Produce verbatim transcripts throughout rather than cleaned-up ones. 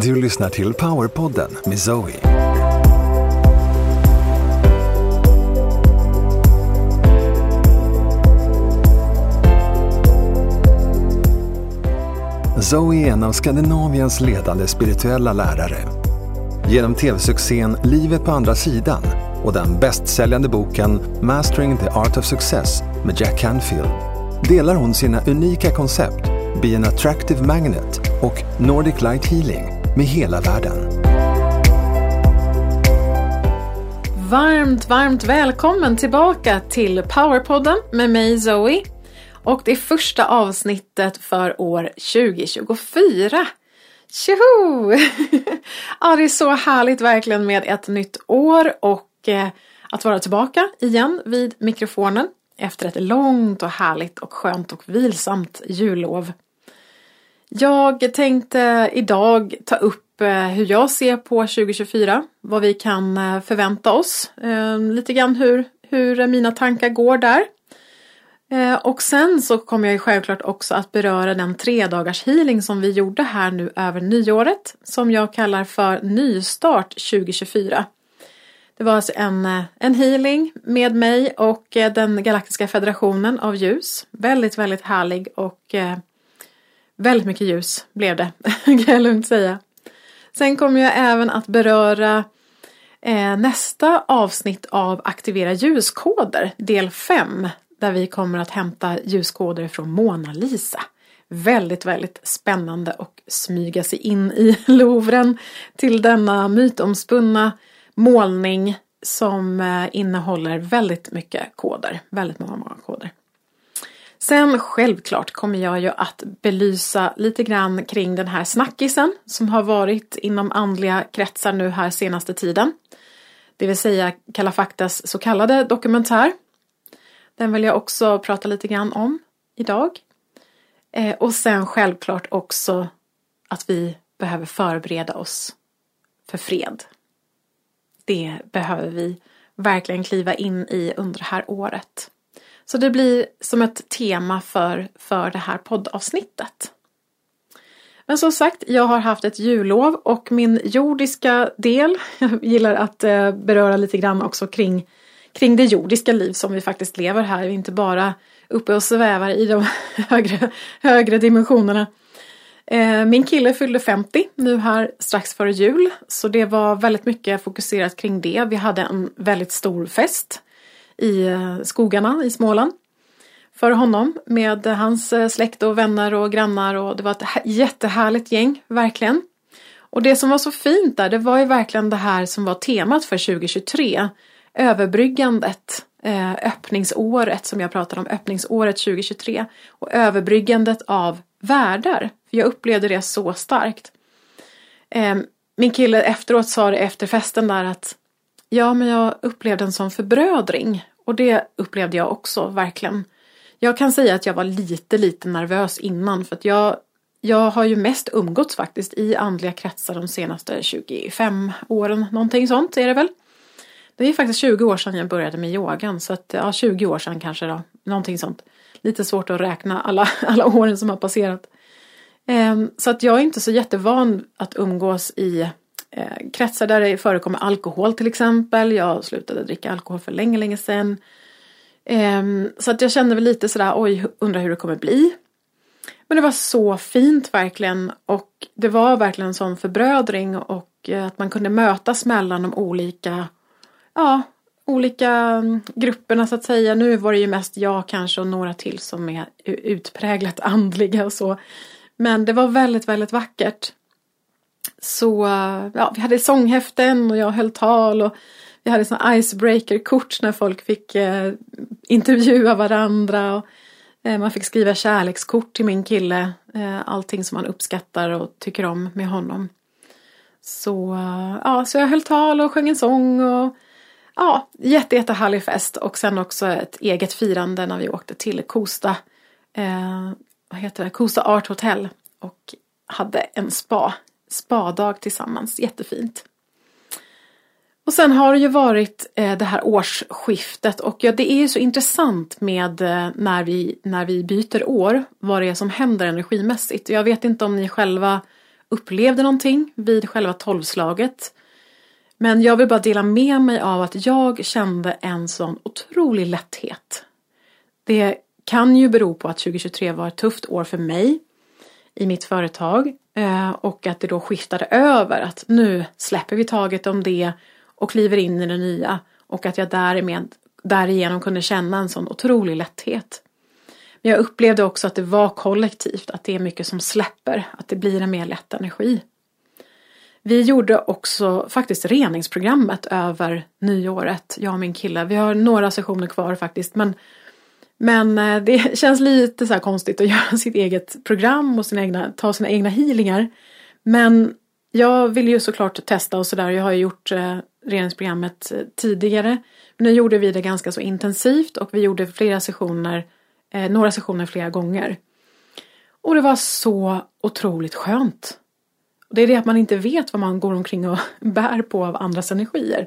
Du lyssnar till Powerpodden med Zoe. Zoe är en av Skandinaviens ledande spirituella lärare. Genom tv-succén Livet på andra sidan och den bästsäljande boken Mastering the Art of Success med Jack Canfield delar hon sina unika koncept Be an Attractive Magnet och Nordic Light Healing med hela världen. Varmt, varmt välkommen tillbaka till Powerpodden med mig Zoe. Och det är första avsnittet för år tjugo tjugofyra. Tjoho! Ja, det är så härligt verkligen med ett nytt år och eh, att vara tillbaka igen vid mikrofonen efter ett långt och härligt och skönt och vilsamt jullov. Jag tänkte idag ta upp eh, hur jag ser på tjugo tjugofyra, vad vi kan eh, förvänta oss, eh, lite grann hur, hur mina tankar går där. Och sen så kommer jag självklart också att beröra den tre dagars healing som vi gjorde här nu över nyåret. Som jag kallar för nystart tjugo tjugofyra. Det var alltså en, en healing med mig och den galaktiska federationen av ljus. Väldigt, väldigt härlig och eh, väldigt mycket ljus blev det, kan jag lugnt säga. Sen kommer jag även att beröra eh, nästa avsnitt av Aktivera ljuskoder, del fem. Där vi kommer att hämta ljuskoder från Mona Lisa. Väldigt, väldigt spännande och smyga sig in i Louvren till denna mytomspunna målning som innehåller väldigt mycket koder. Väldigt många, många koder. Sen självklart kommer jag ju att belysa lite grann kring den här snackisen som har varit inom andliga kretsar nu här senaste tiden. Det vill säga Kalla faktas så kallade dokumentär. Den vill jag också prata lite grann om idag. Eh, och sen självklart också att vi behöver förbereda oss för fred. Det behöver vi verkligen kliva in i under det här året. Så det blir som ett tema för, för det här poddavsnittet. Men som sagt, jag har haft ett jullov och min jordiska del, jag gillar att eh, beröra lite grann också kring Kring det jordiska liv som vi faktiskt lever här. Vi är inte bara uppe och svävar i de högre, högre dimensionerna. Eh, min kille fyllde femtio nu här strax före jul. Så det var väldigt mycket fokuserat kring det. Vi hade en väldigt stor fest i skogarna i Småland. För honom med hans släkt och vänner och grannar. Och det var ett jättehärligt gäng, verkligen. Och det som var så fint där, det var ju verkligen det här som var temat för tjugo tjugotre. Överbryggandet, eh, öppningsåret som jag pratade om, öppningsåret tjugo tjugotre och överbryggandet av världar. Jag upplevde det så starkt. Eh, min kille efteråt sa det efter festen där att ja, men jag upplevde en sån förbrödring och det upplevde jag också verkligen. Jag kan säga att jag var lite lite nervös innan för att jag, jag har ju mest umgåtts faktiskt i andliga kretsar de senaste tjugofem åren, någonting sånt är det väl. Det är faktiskt tjugo år sedan jag började med yogan. Så att, ja, tjugo år sedan kanske då. Någonting sånt. Lite svårt att räkna alla, alla åren som har passerat. Eh, så att jag är inte så jättevan att umgås i eh, kretsar där det förekommer alkohol till exempel. Jag slutade dricka alkohol för länge, länge sedan. Eh, så att jag kände väl lite sådär, oj, undrar hur det kommer bli. Men det var så fint verkligen. Och det var verkligen en sån förbrödring. Och eh, att man kunde mötas mellan de olika... Ja, olika grupperna så att säga. Nu var det ju mest jag kanske och några till som är utpräglat andliga och så. Men det var väldigt, väldigt vackert. Så ja, vi hade sånghäften och jag höll tal och vi hade såna icebreaker-kort när folk fick eh, intervjua varandra. Och, eh, man fick skriva kärlekskort till min kille. Eh, allting som man uppskattar och tycker om med honom. Så, ja, så jag höll tal och sjöng en sång och ja, jätte, jättehärlig fest. Och sen också ett eget firande när vi åkte till Kosta, eh, vad heter det? Kosta Art Hotel. Och hade en spa, spadag tillsammans. Jättefint. Och sen har det ju varit eh, det här årsskiftet. Och ja, det är ju så intressant med eh, när, vi, när vi byter år. Vad det är som händer energimässigt. Jag vet inte om ni själva upplevde någonting vid själva tolvslaget. Men jag vill bara dela med mig av att jag kände en sån otrolig lätthet. Det kan ju bero på att tjugohundratjugotre var ett tufft år för mig i mitt företag. Och att det då skiftade över att nu släpper vi taget om det och kliver in i det nya. Och att jag därmed, därigenom kunde känna en sån otrolig lätthet. Men jag upplevde också att det var kollektivt, att det är mycket som släpper, att det blir en mer lätt energi. Vi gjorde också faktiskt reningsprogrammet över nyåret, jag och min kille. Vi har några sessioner kvar faktiskt, men, men det känns lite så här konstigt att göra sitt eget program och sina egna, ta sina egna healingar. Men jag vill ju såklart testa och sådär. Jag har ju gjort eh, reningsprogrammet tidigare. Men nu gjorde vi det ganska så intensivt och vi gjorde flera sessioner, eh, några sessioner flera gånger. Och det var så otroligt skönt. Det är det att man inte vet vad man går omkring och bär på av andras energier.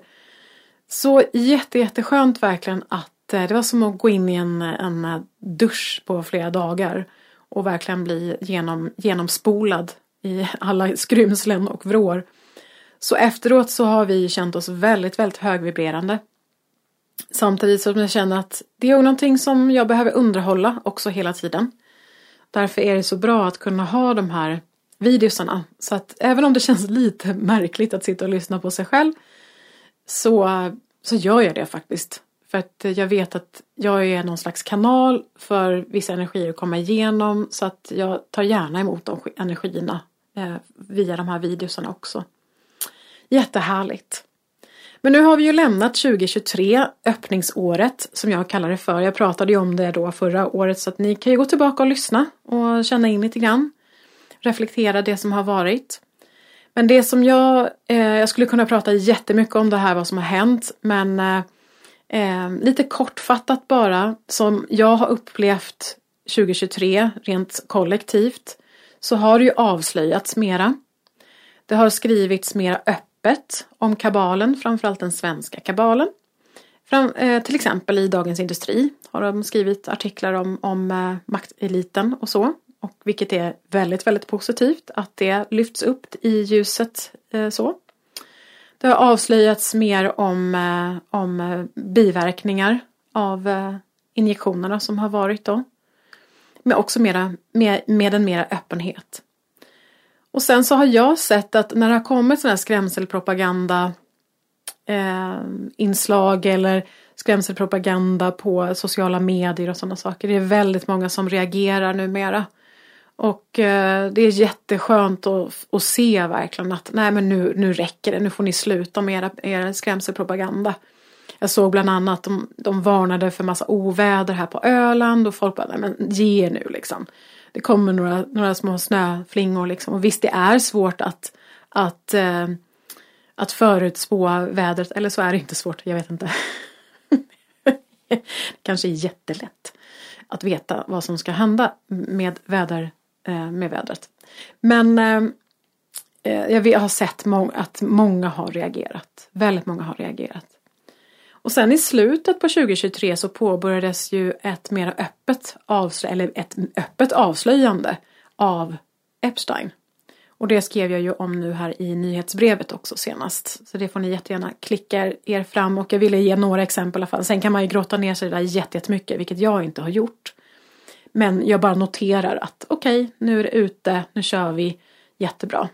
Så jätte, jätteskönt verkligen att eh, det var som att gå in i en, en dusch på flera dagar. Och verkligen bli genom, genomspolad i alla skrymslen och vrår. Så efteråt så har vi känt oss väldigt, väldigt högvibrerande. Samtidigt som jag känner att det är någonting som jag behöver underhålla också hela tiden. Därför är det så bra att kunna ha de här videosarna. Så att även om det känns lite märkligt att sitta och lyssna på sig själv. Så, så gör jag det faktiskt. För att jag vet att jag är någon slags kanal för vissa energier att komma igenom. Så att jag tar gärna emot de energierna eh, via de här videosarna också. Jättehärligt. Men nu har vi ju lämnat tjugohundratjugotre, öppningsåret som jag kallar det för. Jag pratade ju om det då förra året så att ni kan ju gå tillbaka och lyssna och känna in lite grann. Reflektera det som har varit. Men det som jag, eh, jag skulle kunna prata jättemycket om det här, vad som har hänt. Men eh, eh, lite kortfattat bara, som jag har upplevt tjugohundratjugotre rent kollektivt. Så har det ju avslöjats mera. Det har skrivits mera öppet om kabalen, framförallt den svenska kabalen. Fram, eh, till exempel i Dagens Industri har de skrivit artiklar om, om eh, makteliten och så. Och vilket är väldigt, väldigt positivt att det lyfts upp i ljuset eh, så. Det har avslöjats mer om, eh, om eh, biverkningar av eh, injektionerna som har varit då. Men också mera, med, med en mera öppenhet. Och sen så har jag sett att när det har kommit sådana här skrämselpropaganda eh, inslag eller skrämselpropaganda på sociala medier och sådana saker. Det är väldigt många som reagerar numera. Och eh, det är jätteskönt att, att se verkligen att nej men nu, nu räcker det. Nu får ni sluta med era, era skrämselpropaganda. Jag såg bland annat att de, de varnade för massa oväder här på Öland. Och folk bara, nej men ge nu liksom. Det kommer några, några små snöflingor liksom. Och visst det är svårt att, att, eh, att förutspå vädret. Eller så är det inte svårt, jag vet inte. Det kanske är jättelätt att veta vad som ska hända med, väder, eh, med vädret. Men eh, jag har sett må- att många har reagerat. Väldigt många har reagerat. Och sen i slutet på tjugohundratjugotre så påbörjades ju ett mer öppet, avslö- eller ett öppet avslöjande av Epstein. Och det skrev jag ju om nu här i nyhetsbrevet också senast. Så det får ni jättegärna klicka er fram. Och jag ville ge några exempel i alla fall. Sen kan man ju gråta ner sig där jättemycket, vilket jag inte har gjort. Men jag bara noterar att okej, okay, nu är det ute, nu kör vi, jättebra.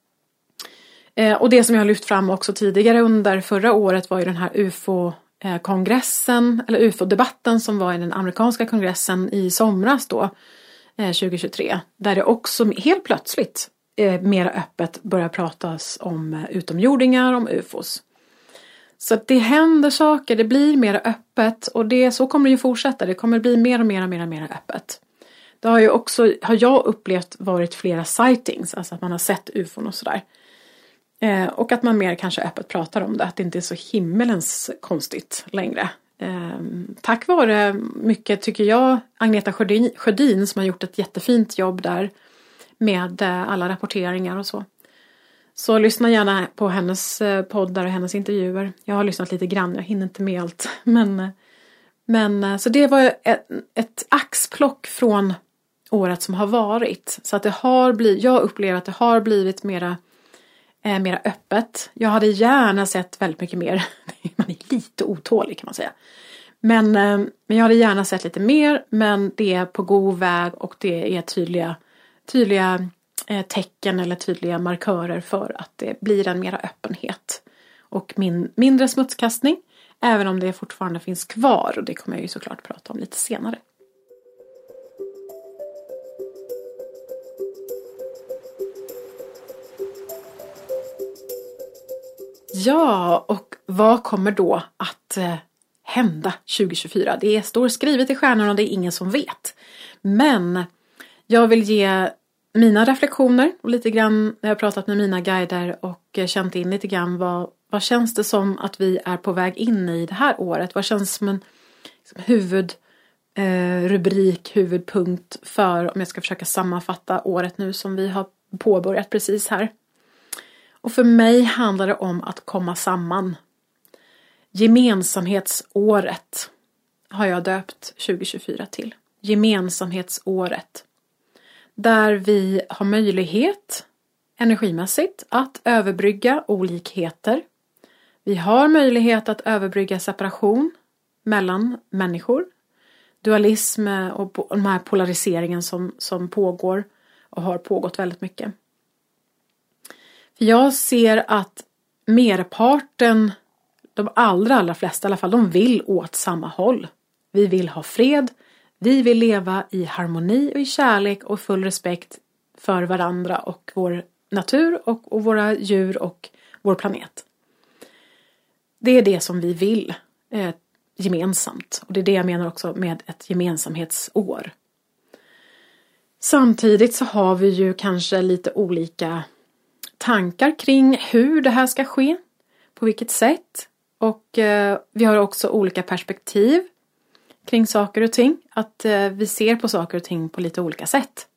Eh, och det som jag har lyft fram också tidigare under förra året var ju den här U F O-kongressen, eller U F O-debatten som var i den amerikanska kongressen i somras då, eh, tjugohundratjugotre. Där det också helt plötsligt eh, mer öppet börjar pratas om eh, utomjordingar, om U F Os. Så att det händer saker, det blir mer öppet och det, så kommer det ju fortsätta. Det kommer bli mer och mer och mer och mer öppet. Det har ju också, har jag upplevt, varit flera sightings, alltså att man har sett U F O och sådär. Eh, och att man mer kanske öppet pratar om det, att det inte är så himmelens konstigt längre. Eh, tack vare mycket, tycker jag, Agneta Sjödin, Sjödin som har gjort ett jättefint jobb där med eh, alla rapporteringar och så. Så lyssna gärna på hennes poddar och hennes intervjuer. Jag har lyssnat lite grann, jag hinner inte med allt. Men, men så det var ett, ett axplock från året som har varit. Så att det har blivit, jag upplever att det har blivit mera, eh, mera öppet. Jag hade gärna sett väldigt mycket mer. Man är lite otålig kan man säga. Men, eh, men jag hade gärna sett lite mer. Men det är på god väg och det är tydliga, tydliga eh, tecken eller tydliga markörer för att det blir en mera öppenhet. Och min, mindre smutskastning. Även om det fortfarande finns kvar. Och det kommer jag ju såklart prata om lite senare. Ja, och vad kommer då att eh, hända tjugo tjugofyra? Det står skrivet i stjärnorna och det är ingen som vet. Men jag vill ge mina reflektioner och lite grann, jag har pratat med mina guider och känt in lite grann vad, vad känns det som att vi är på väg in i det här året? Vad känns som en som huvudrubrik, eh, huvudpunkt för, om jag ska försöka sammanfatta året nu som vi har påbörjat precis här. Och för mig handlar det om att komma samman. Gemensamhetsåret har jag döpt tjugo tjugofyra till. Gemensamhetsåret. Där vi har möjlighet energimässigt att överbrygga olikheter. Vi har möjlighet att överbrygga separation mellan människor. Dualism och den här polariseringen som, som pågår och har pågått väldigt mycket. För jag ser att merparten, de allra allra flesta i alla fall, de vill åt samma håll. Vi vill ha fred, vi vill leva i harmoni och i kärlek och full respekt för varandra och vår natur och, och våra djur och vår planet. Det är det som vi vill eh, gemensamt. Och det är det jag menar också med ett gemensamhetsår. Samtidigt så har vi ju kanske lite olika tankar kring hur det här ska ske. På vilket sätt. Och eh, vi har också olika perspektiv kring saker och ting. Att eh, vi ser på saker och ting på lite olika sätt.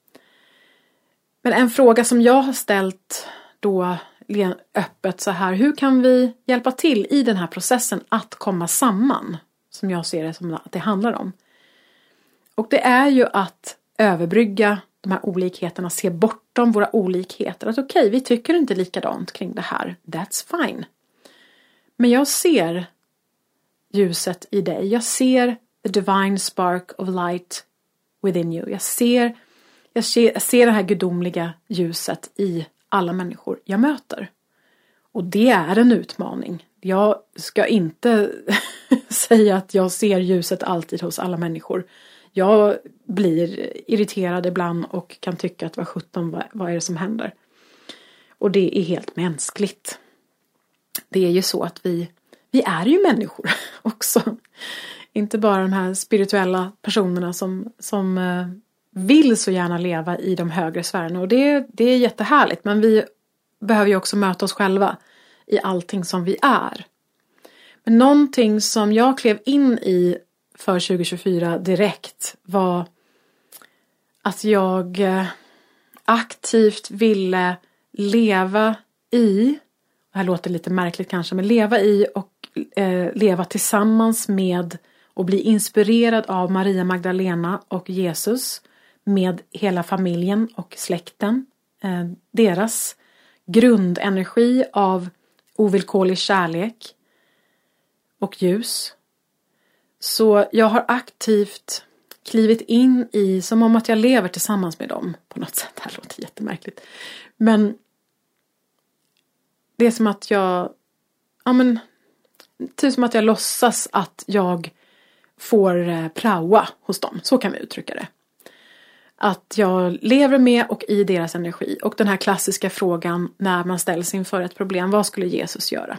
Men en fråga som jag har ställt då öppet så här. Hur kan vi hjälpa till i den här processen att komma samman? Som jag ser det som att det handlar om. Och det är ju att överbrygga de här olikheterna. Se bortom våra olikheter. Att okej, okay, vi tycker inte likadant kring det här. That's fine. Men jag ser ljuset i dig. Jag ser the divine spark of light within you. Jag ser, jag ser, jag ser det här gudomliga ljuset i alla människor jag möter. Och det är en utmaning. Jag ska inte säga att jag ser ljuset alltid hos alla människor. Jag blir irriterad ibland och kan tycka att vad sjutton, vad, vad är det som händer? Och det är helt mänskligt. Det är ju så att vi, vi är ju människor också. Inte bara de här spirituella personerna som, som vill så gärna leva i de högre sfärerna. Och det, det är jättehärligt. Men vi behöver ju också möta oss själva i allting som vi är. Men någonting som jag klev in i för tjugo tjugofyra direkt var att jag aktivt ville leva i, det här låter lite märkligt kanske, men leva i och eh, leva tillsammans med och bli inspirerad av Maria Magdalena och Jesus med hela familjen och släkten. Eh, deras grundenergi av ovillkorlig kärlek och ljus. Så jag har aktivt klivit in i, som om att jag lever tillsammans med dem på något sätt. Det här låter jättemärkligt. Men det är som att jag, ja men, typ som att jag låtsas att jag får praoa hos dem. Så kan vi uttrycka det. Att jag lever med och i deras energi. Och den här klassiska frågan när man ställs inför ett problem. Vad skulle Jesus göra?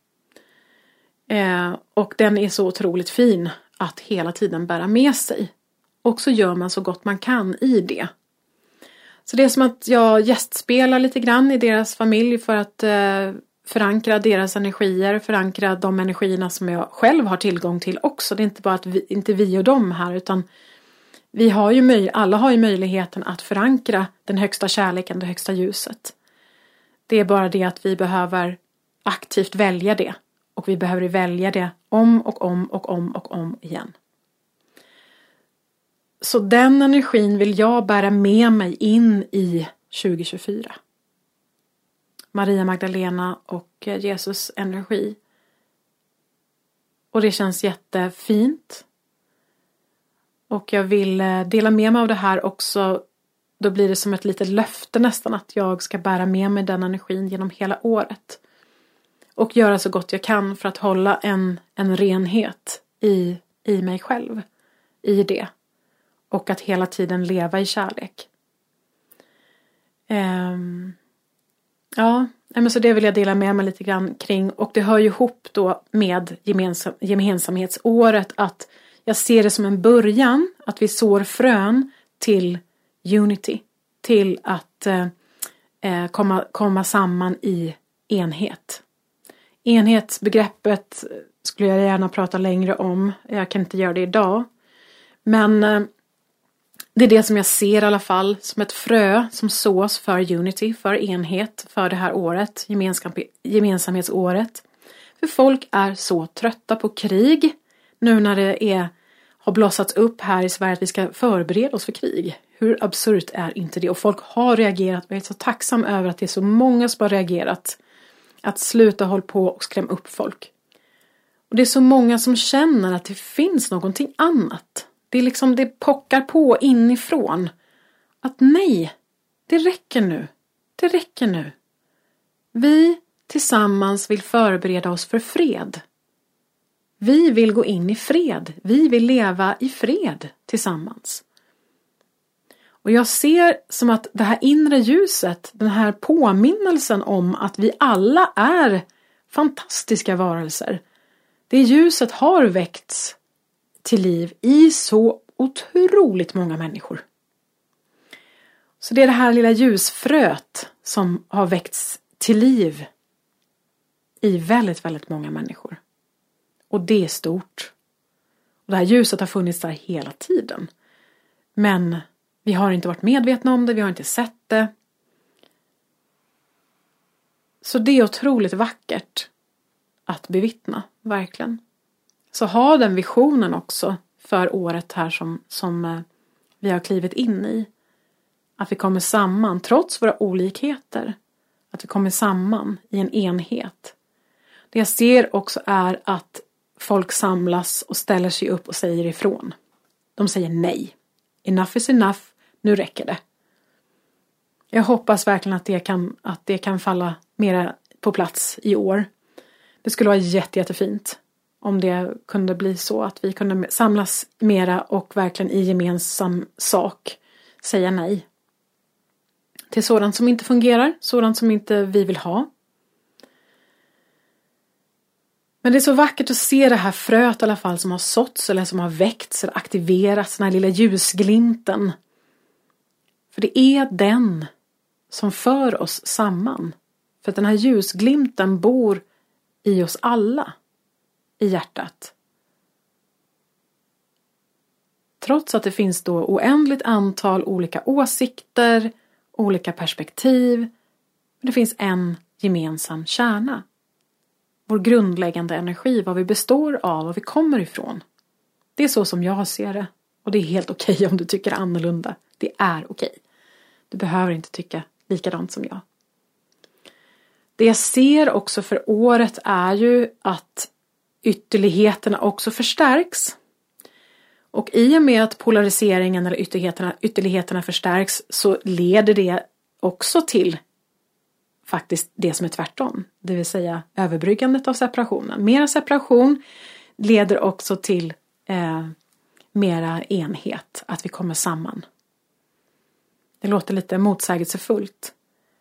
Eh, och den är så otroligt fin att hela tiden bära med sig. Och så gör man så gott man kan i det. Så det är som att jag gästspelar lite grann i deras familj för att eh, förankra deras energier. Förankra de energierna som jag själv har tillgång till också. Det är inte bara att vi, inte vi och dem här, utan vi har ju möj- alla har ju möjligheten att förankra den högsta kärleken, det högsta ljuset. Det är bara det att vi behöver aktivt välja det. Och vi behöver välja det om och om och om och om igen. så den energin vill jag bära med mig in i tjugo tjugofyra. Maria Magdalena och Jesus energi. Och det känns jättefint. Och jag vill dela med mig av det här också. Då blir det som ett litet löfte nästan att jag ska bära med mig den energin genom hela året. Och göra så gott jag kan för att hålla en, en renhet i, i mig själv. I det. Och att hela tiden leva i kärlek. Um, ja, men så det vill jag dela med mig lite grann kring. Och det hör ju ihop då med gemensam, gemensamhetsåret. Att jag ser det som en början. Att vi sår frön till unity. Till att eh, komma, komma samman i enhet. Enhetsbegreppet skulle jag gärna prata längre om. Jag kan inte göra det idag. Men eh, det är det som jag ser i alla fall. Som ett frö som sås för unity. För enhet. För det här året. Gemensam, gemensamhetsåret. För folk är så trötta på krig. Nu när det är, har blossats upp här i Sverige att vi ska förbereda oss för krig. Hur absurt är inte det? Och folk har reagerat. Jag är så tacksam över att det är så många som har reagerat. Att sluta hålla på och skrämma upp folk. Och det är så många som känner att det finns någonting annat. Det är liksom, det pockar på inifrån. Att nej, det räcker nu. Det räcker nu. Vi tillsammans vill förbereda oss för fred. Vi vill gå in i fred. Vi vill leva i fred tillsammans. Och jag ser som att det här inre ljuset, den här påminnelsen om att vi alla är fantastiska varelser. Det ljuset har väckts till liv i så otroligt många människor. Så det är det här lilla ljusfröet som har väckts till liv i väldigt, väldigt många människor. Och det är stort. Och det här ljuset har funnits där hela tiden. Men vi har inte varit medvetna om det, vi har inte sett det. Så det är otroligt vackert att bevittna, verkligen. Så ha den visionen också för året här som, som vi har klivit in i. Att vi kommer samman, trots våra olikheter. Att vi kommer samman i en enhet. Det jag ser också är att folk samlas och ställer sig upp och säger ifrån. De säger nej. Enough is enough. Nu räcker det. Jag hoppas verkligen att det kan, att det kan falla mera på plats i år. Det skulle vara jätte, jättefint om det kunde bli så att vi kunde samlas mera och verkligen i gemensam sak säga nej. Till sådant som inte fungerar, sådant som inte vi vill ha. Men det är så vackert att se det här fröet i alla fall som har såtts eller som har väckts eller aktiverats, den här lilla ljusglimten. För det är den som för oss samman. För att den här ljusglimten bor i oss alla, i hjärtat. Trots att det finns då oändligt antal olika åsikter, olika perspektiv. Men det finns en gemensam kärna. Vår grundläggande energi, vad vi består av, vad vi kommer ifrån. Det är så som jag ser det. Och det är helt okej om du tycker annorlunda. Det är okej. Du behöver inte tycka likadant som jag. Det jag ser också för året är ju att ytterligheterna också förstärks. Och i och med att polariseringen eller ytterligheterna, ytterligheterna förstärks så leder det också till faktiskt det som är tvärtom. Det vill säga överbryggandet av separationen. Mera separation leder också till eh, mera enhet. Att vi kommer samman. Det låter lite motsägelsefullt.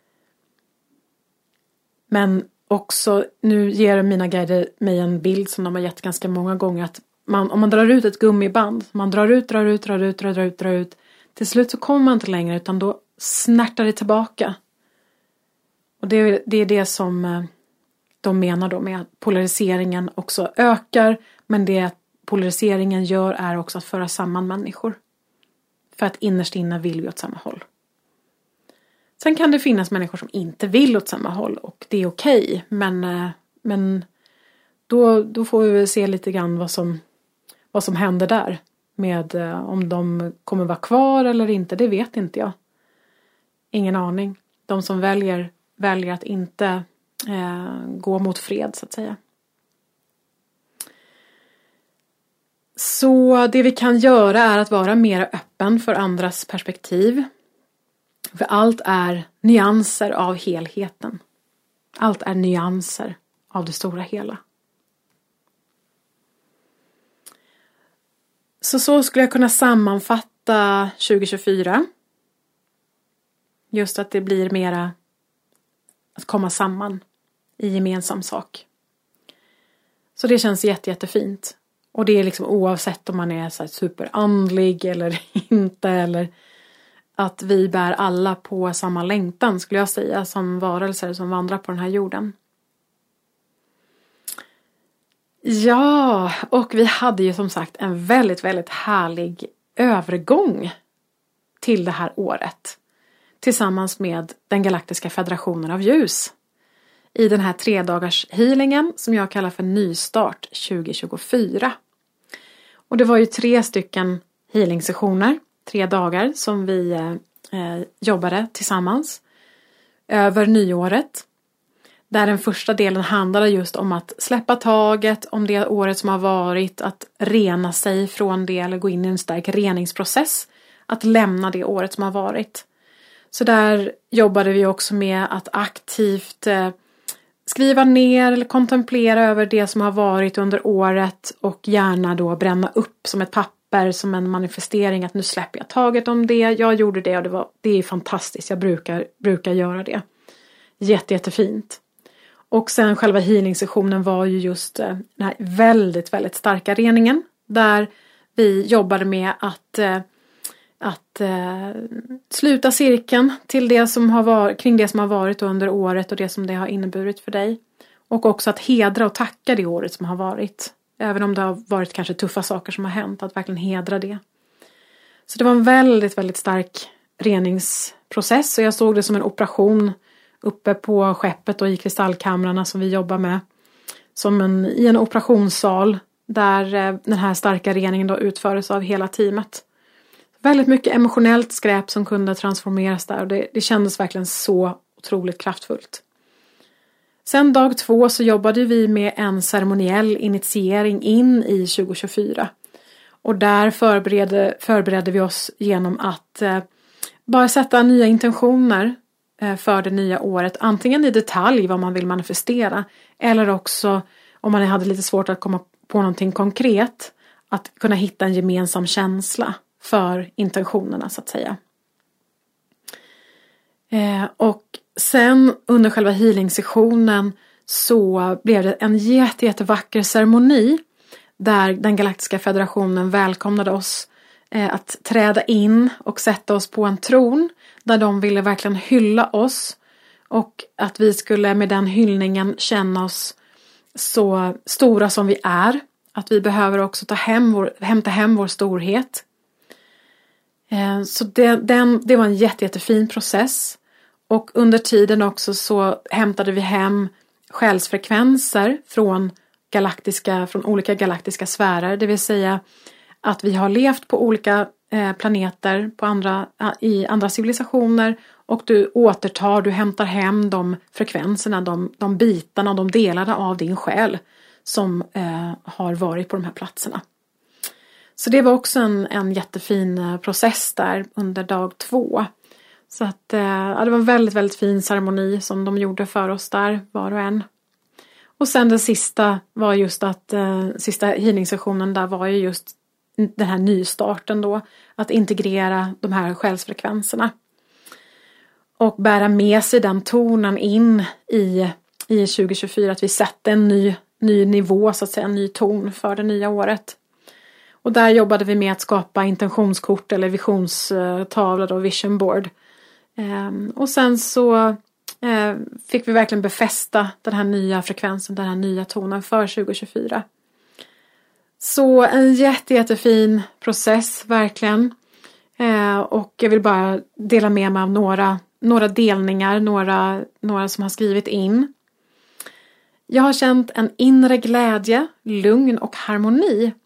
Men också, nu ger mina guider mig en bild som de har gett ganska många gånger. Att man, om man drar ut ett gummiband. Man drar ut, drar ut, drar ut, drar ut, drar ut. Till slut så kommer man inte längre utan då snärtar det tillbaka. Och det, det är det som de menar då med att polariseringen också ökar. Men det polariseringen gör är också att föra samman människor. För att innerst inne vill vi åt samma håll. Sen kan det finnas människor som inte vill åt samma håll. Och det är okej. Men, men då, då får vi väl se lite grann vad som, vad som händer där. Med eh, om de kommer vara kvar eller inte, det vet inte jag. Ingen aning. De som väljer, väljer att inte eh, gå mot fred så att säga. Så det vi kan göra är att vara mer öppen för andras perspektiv. För allt är nyanser av helheten. Allt är nyanser av det stora hela. Så så skulle jag kunna sammanfatta tjugo tjugofyra. Just att det blir mera att komma samman i gemensam sak. Så det känns jätte, jättefint. Och det är liksom oavsett om man är så här superandlig eller inte. Eller att vi bär alla på samma längtan skulle jag säga. Som varelser som vandrar på den här jorden. Ja, och vi hade ju som sagt en väldigt, väldigt härlig övergång till det här året. Tillsammans med den galaktiska federationen av ljus. I den här tre dagars healingen som jag kallar för nystart tjugo tjugofyra. Och det var ju tre stycken healing-sessioner, tre dagar som vi eh, jobbade tillsammans över nyåret. Där den första delen handlade just om att släppa taget om det året som har varit, att rena sig från det eller gå in i en stark reningsprocess. Att lämna det året som har varit. Så där jobbade vi också med att aktivt eh, skriva ner eller kontemplera över det som har varit under året och gärna då bränna upp som ett papper, som en manifestering att nu släpper jag taget om det. Jag gjorde det och det, var, det är fantastiskt, jag brukar, brukar göra det. Jätte, jättefint. Och sen själva healing-sessionen var ju just eh, den här väldigt, väldigt starka reningen. Där vi jobbade med att, eh, att eh, sluta cirkeln till det som har varit, kring det som har varit under året och det som det har inneburit för dig. Och också att hedra och tacka det året som har varit. Även om det har varit kanske tuffa saker som har hänt, att verkligen hedra det. Så det var en väldigt, väldigt stark reningsprocess. Och jag såg det som en operation uppe på skeppet och i kristallkamrarna som vi jobbar med. Som en, i en operationssal där eh, den här starka reningen då utfördes av hela teamet. Väldigt mycket emotionellt skräp som kunde transformeras där. Och det, det kändes verkligen så otroligt kraftfullt. Sen dag två så jobbade vi med en ceremoniell initiering in i tjugo tjugofyra. Och där förberedde, förberedde vi oss genom att eh, bara sätta nya intentioner för det nya året. Antingen i detalj vad man vill manifestera. Eller också om man hade lite svårt att komma på någonting konkret. Att kunna hitta en gemensam känsla för intentionerna så att säga. Eh, och sen under själva healing-sessionen så blev det en jätte, jättevacker ceremoni. Där den galaktiska federationen välkomnade oss eh, att träda in och sätta oss på en tron. Där de ville verkligen hylla oss. Och att vi skulle med den hyllningen känna oss så stora som vi är. Att vi behöver också ta hem vår, hämta hem vår storhet. Eh, så det, den, det var en jätte, jättefin process. Och under tiden också så hämtade vi hem själsfrekvenser från, galaktiska, från olika galaktiska sfärer. Det vill säga att vi har levt på olika planeter på andra, i andra civilisationer och du återtar, du hämtar hem de frekvenserna, de, de bitarna, de delarna av din själ som eh, har varit på de här platserna. Så det var också en, en jättefin process där under dag två. Så att, eh, ja, det var en väldigt, väldigt fin ceremoni som de gjorde för oss där, var och en. Och sen den sista var just att, eh, sista healing-sessionen där var ju just den här nystarten då. Att integrera de här själsfrekvenserna. Och bära med sig den tonen in i, i tjugo tjugofyra. Att vi sätter en ny, ny nivå, så att säga, en ny ton för det nya året. Och där jobbade vi med att skapa intentionskort eller visionstavlor och vision board. Ehm, och sen så eh, fick vi verkligen befästa den här nya frekvensen, den här nya tonen för tjugo tjugofyra. Så en jätte, jättefin process, verkligen. Eh, och jag vill bara dela med mig av några, några delningar, några, några som har skrivit in. Jag har känt en inre glädje, lugn och harmoni.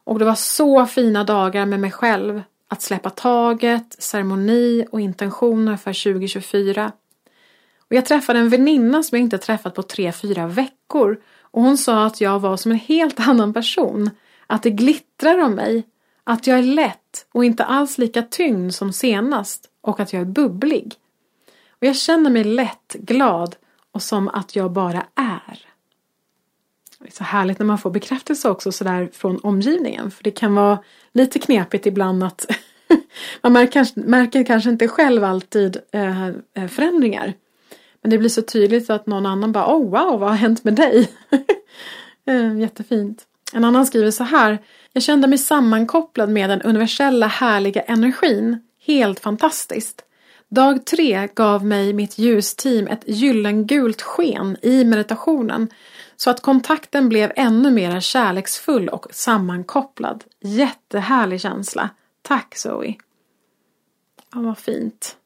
Och det var så fina dagar med mig själv. Att släppa taget, ceremoni och intentioner för tjugo tjugofyra. Och jag träffade en väninna som jag inte träffat på tre, fyra veckor. Och hon sa att jag var som en helt annan person. Att det glittrar om mig. Att jag är lätt och inte alls lika tyngd som senast. Och att jag är bubblig. Och jag känner mig lätt, glad och som att jag bara är. Det är så härligt när man får bekräftelse också så där från omgivningen. För det kan vara lite knepigt ibland att man märker, märker kanske inte själv alltid eh, förändringar. Men det blir så tydligt att någon annan bara, oh wow, vad har hänt med dig? eh, jättefint. En annan skriver så här: jag kände mig sammankopplad med den universella härliga energin. Helt fantastiskt. Dag tre gav mig mitt ljusteam ett gyllengult sken i meditationen. Så att kontakten blev ännu mer kärleksfull och sammankopplad. Jättehärlig känsla. Tack Zoe. Ja, vad fint.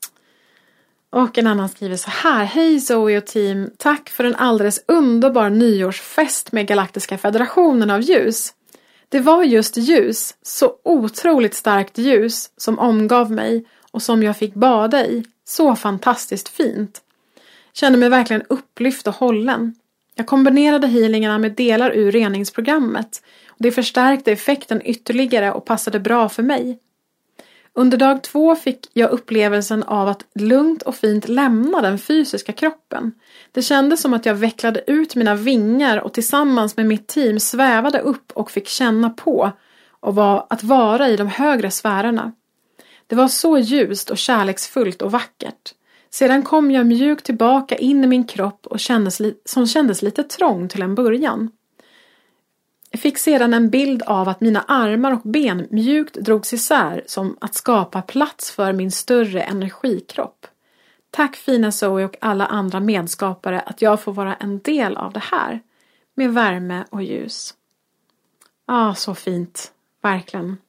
Och en annan skriver så här: hej Zoe och team, tack för en alldeles underbar nyårsfest med Galaktiska federationen av ljus. Det var just ljus, så otroligt starkt ljus som omgav mig och som jag fick bada i. Så fantastiskt fint. Kände mig verkligen upplyft och hållen. Jag kombinerade healingarna med delar ur reningsprogrammet och det förstärkte effekten ytterligare och passade bra för mig. Under dag två fick jag upplevelsen av att lugnt och fint lämna den fysiska kroppen. Det kändes som att jag vecklade ut mina vingar och tillsammans med mitt team svävade upp och fick känna på och var att vara i de högre sfärerna. Det var så ljust och kärleksfullt och vackert. Sedan kom jag mjukt tillbaka in i min kropp och kändes li- som kändes lite trång till en början. Jag fick sedan en bild av att mina armar och ben mjukt drogs isär som att skapa plats för min större energikropp. Tack fina Zoe och alla andra medskapare att jag får vara en del av det här. Med värme och ljus. Ah, så fint. Verkligen.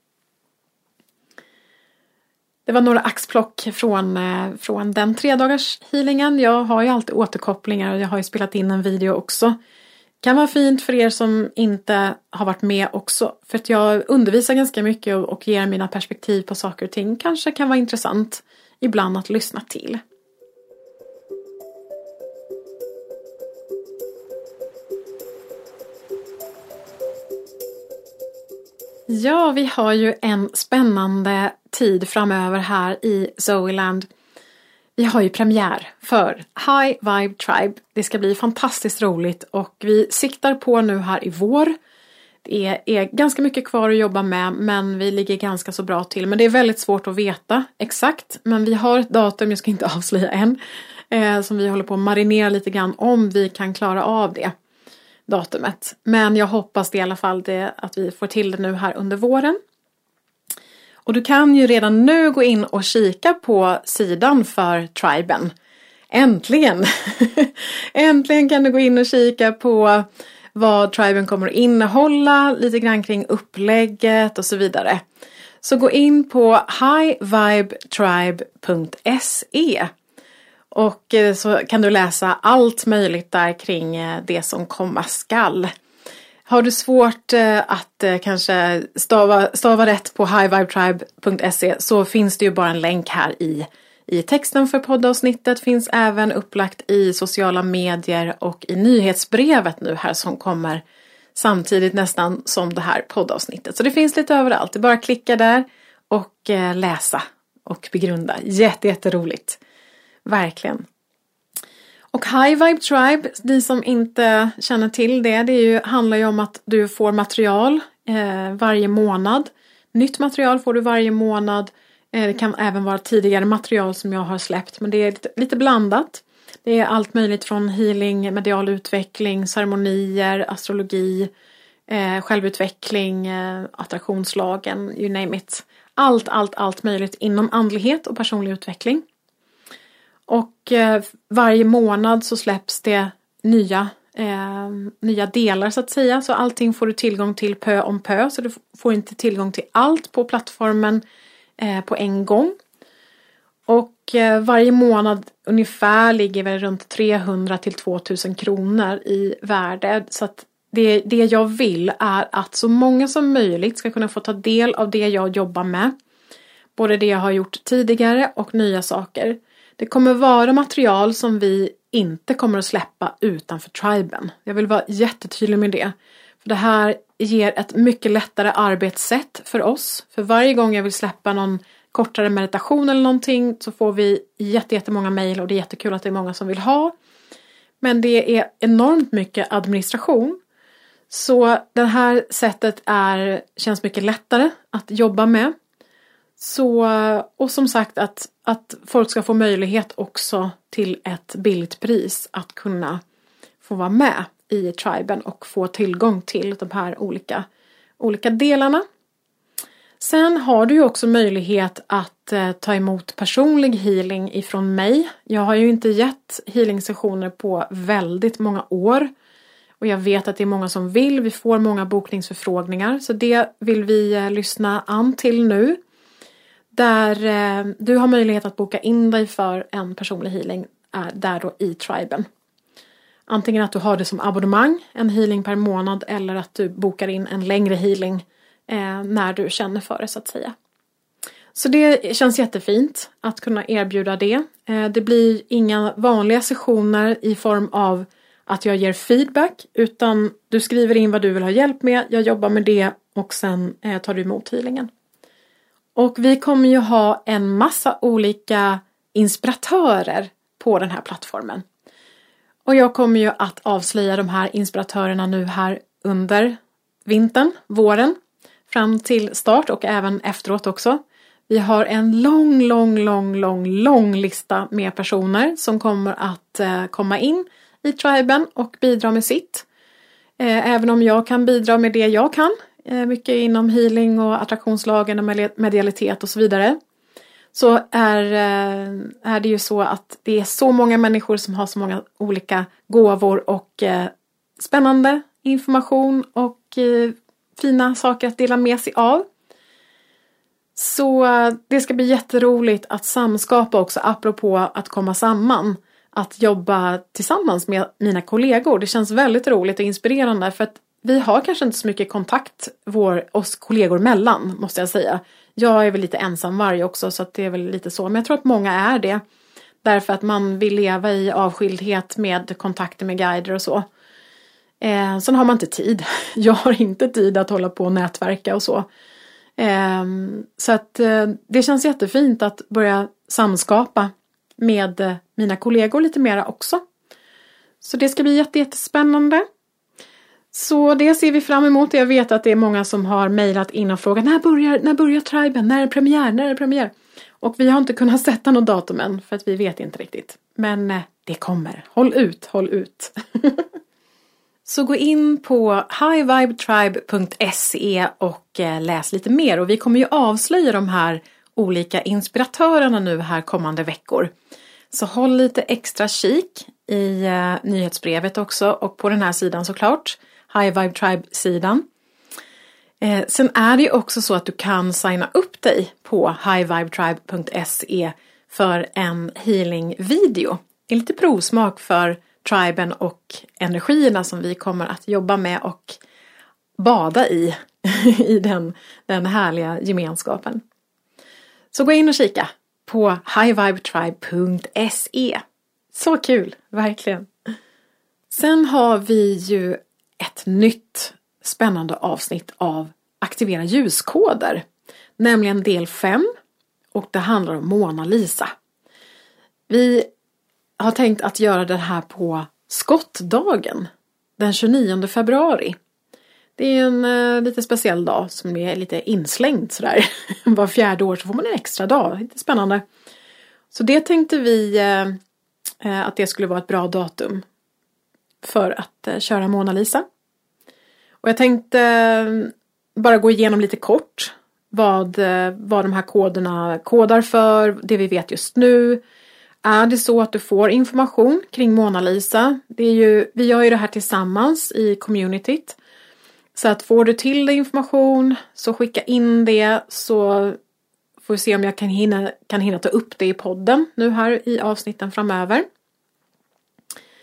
Det var några axplock från, från den tre dagars healingen. Jag har ju alltid återkopplingar och jag har ju spelat in en video också. Kan vara fint för er som inte har varit med också. För att jag undervisar ganska mycket och, och ger mina perspektiv på saker och ting. Kanske kan vara intressant ibland att lyssna till. Ja, vi har ju en spännande tid framöver här i Zoeland. Vi har ju premiär för High Vibe Tribe. Det ska bli fantastiskt roligt och vi siktar på nu här i vår. Det är, är ganska mycket kvar att jobba med men vi ligger ganska så bra till. Men det är väldigt svårt att veta exakt. Men vi har ett datum, jag ska inte avslöja än, eh, som vi håller på att marinera lite grann om vi kan klara av det datumet. Men jag hoppas i alla fall det, att vi får till det nu här under våren. Och du kan ju redan nu gå in och kika på sidan för triben. Äntligen! Äntligen kan du gå in och kika på vad triben kommer att innehålla, lite grann kring upplägget och så vidare. Så gå in på high vibe tribe punkt se och så kan du läsa allt möjligt där kring det som komma skall. Har du svårt att kanske stava, stava rätt på high vibe tribe punkt se så finns det ju bara en länk här i, i texten för poddavsnittet. Finns även upplagt i sociala medier och i nyhetsbrevet nu här som kommer samtidigt nästan som det här poddavsnittet. Så det finns lite överallt. Det är bara att klicka där och läsa och begrunda. Jätte, jätteroligt. Verkligen. Och High Vibe Tribe, ni som inte känner till det, det är ju, handlar ju om att du får material eh, varje månad. Nytt material får du varje månad. Eh, det kan även vara tidigare material som jag har släppt, men det är lite, lite blandat. Det är allt möjligt från healing, medial utveckling, ceremonier, astrologi, eh, självutveckling, eh, attraktionslagen, you name it. Allt, allt, allt möjligt inom andlighet och personlig utveckling. Och eh, varje månad så släpps det nya, eh, nya delar så att säga. Så allting får du tillgång till pö om pö. Så du får inte tillgång till allt på plattformen eh, på en gång. Och eh, varje månad ungefär ligger väl runt trehundra till tvåtusen kronor i värde. Så att det, det jag vill är att så många som möjligt ska kunna få ta del av det jag jobbar med. Både det jag har gjort tidigare och nya saker. Det kommer vara material som vi inte kommer att släppa utanför triben. Jag vill vara jättetydlig med det. För det här ger ett mycket lättare arbetssätt för oss. För varje gång jag vill släppa någon kortare meditation eller någonting så får vi jätte, jättemånga mejl och det är jättekul att det är många som vill ha. Men det är enormt mycket administration. Så det här sättet är, känns mycket lättare att jobba med. Så, och som sagt att, att folk ska få möjlighet också till ett billigt pris att kunna få vara med i triben och få tillgång till de här olika, olika delarna. Sen har du ju också möjlighet att eh, ta emot personlig healing ifrån mig. Jag har ju inte gett healing-sessioner på väldigt många år. Och jag vet att det är många som vill. Vi får många bokningsförfrågningar. Så det vill vi eh, lyssna an till nu. Där eh, du har möjlighet att boka in dig för en personlig healing är där då i triben. Antingen att du har det som abonnemang, en healing per månad, eller att du bokar in en längre healing eh, när du känner för det så att säga. Så det känns jättefint att kunna erbjuda det. Eh, det blir inga vanliga sessioner i form av att jag ger feedback, utan du skriver in vad du vill ha hjälp med, jag jobbar med det och sen eh, tar du emot healingen. Och vi kommer ju ha en massa olika inspiratörer på den här plattformen. Och jag kommer ju att avslöja de här inspiratörerna nu här under vintern, våren, fram till start och även efteråt också. Vi har en lång, lång, lång, lång, lång lista med personer som kommer att eh, komma in i triben och bidra med sitt. Eh, även om jag kan bidra med det jag kan. Eh, mycket inom healing och attraktionslagen och medialitet och så vidare. Så är, eh, är det ju så att det är så många människor som har så många olika gåvor och eh, spännande information och eh, fina saker att dela med sig av. Så eh, det ska bli jätteroligt att samskapa också, apropå att komma samman. Att jobba tillsammans med mina kollegor. Det känns väldigt roligt och inspirerande för att vi har kanske inte så mycket kontakt vår, oss kollegor mellan, måste jag säga. Jag är väl lite ensam varje också, så att det är väl lite så. Men jag tror att många är det. Därför att man vill leva i avskildhet med kontakter med guider och så. Eh, sen har man inte tid. Jag har inte tid att hålla på och nätverka och så. Eh, så att eh, det känns jättefint att börja samskapa med eh, mina kollegor lite mera också. Så det ska bli jätte, jättespännande. Så det ser vi fram emot. Jag vet att det är många som har mejlat in och frågat när börjar, när börjar triben? När är det premiär? När är det premiär? Och vi har inte kunnat sätta något datum än för att vi vet inte riktigt. Men eh, det kommer. Håll ut, håll ut. Så gå in på high vibe tribe punkt se och eh, läs lite mer. Och vi kommer ju avslöja de här olika inspiratörerna nu här kommande veckor. Så håll lite extra kik i eh, nyhetsbrevet också och på den här sidan såklart. High Vibe Tribe-sidan. Eh, sen är det ju också så att du kan signa upp dig på high vibe tribe punkt se för en healing-video. En lite provsmak för triben och energierna som vi kommer att jobba med och bada i, i den, den härliga gemenskapen. Så gå in och kika på high vibe tribe punkt se. Så kul, verkligen. Sen har vi ju ett nytt spännande avsnitt av Aktivera ljuskoder. Nämligen del fem. Och det handlar om Mona Lisa. Vi har tänkt att göra det här på skottdagen. Den tjugonionde februari. Det är en uh, lite speciell dag som är lite inslängd sådär. Var fjärde år så får man en extra dag. Lite spännande. Så det tänkte vi uh, att det skulle vara ett bra datum för att uh, köra Mona Lisa. Och jag tänkte uh, bara gå igenom lite kort vad, uh, vad de här koderna kodar för, det vi vet just nu. Är det så att du får information kring Mona Lisa? Det är ju, vi gör ju det här tillsammans i communityt. Så att får du till dig information så skicka in det, så får vi se om jag kan hinna, kan hinna ta upp det i podden nu här i avsnitten framöver.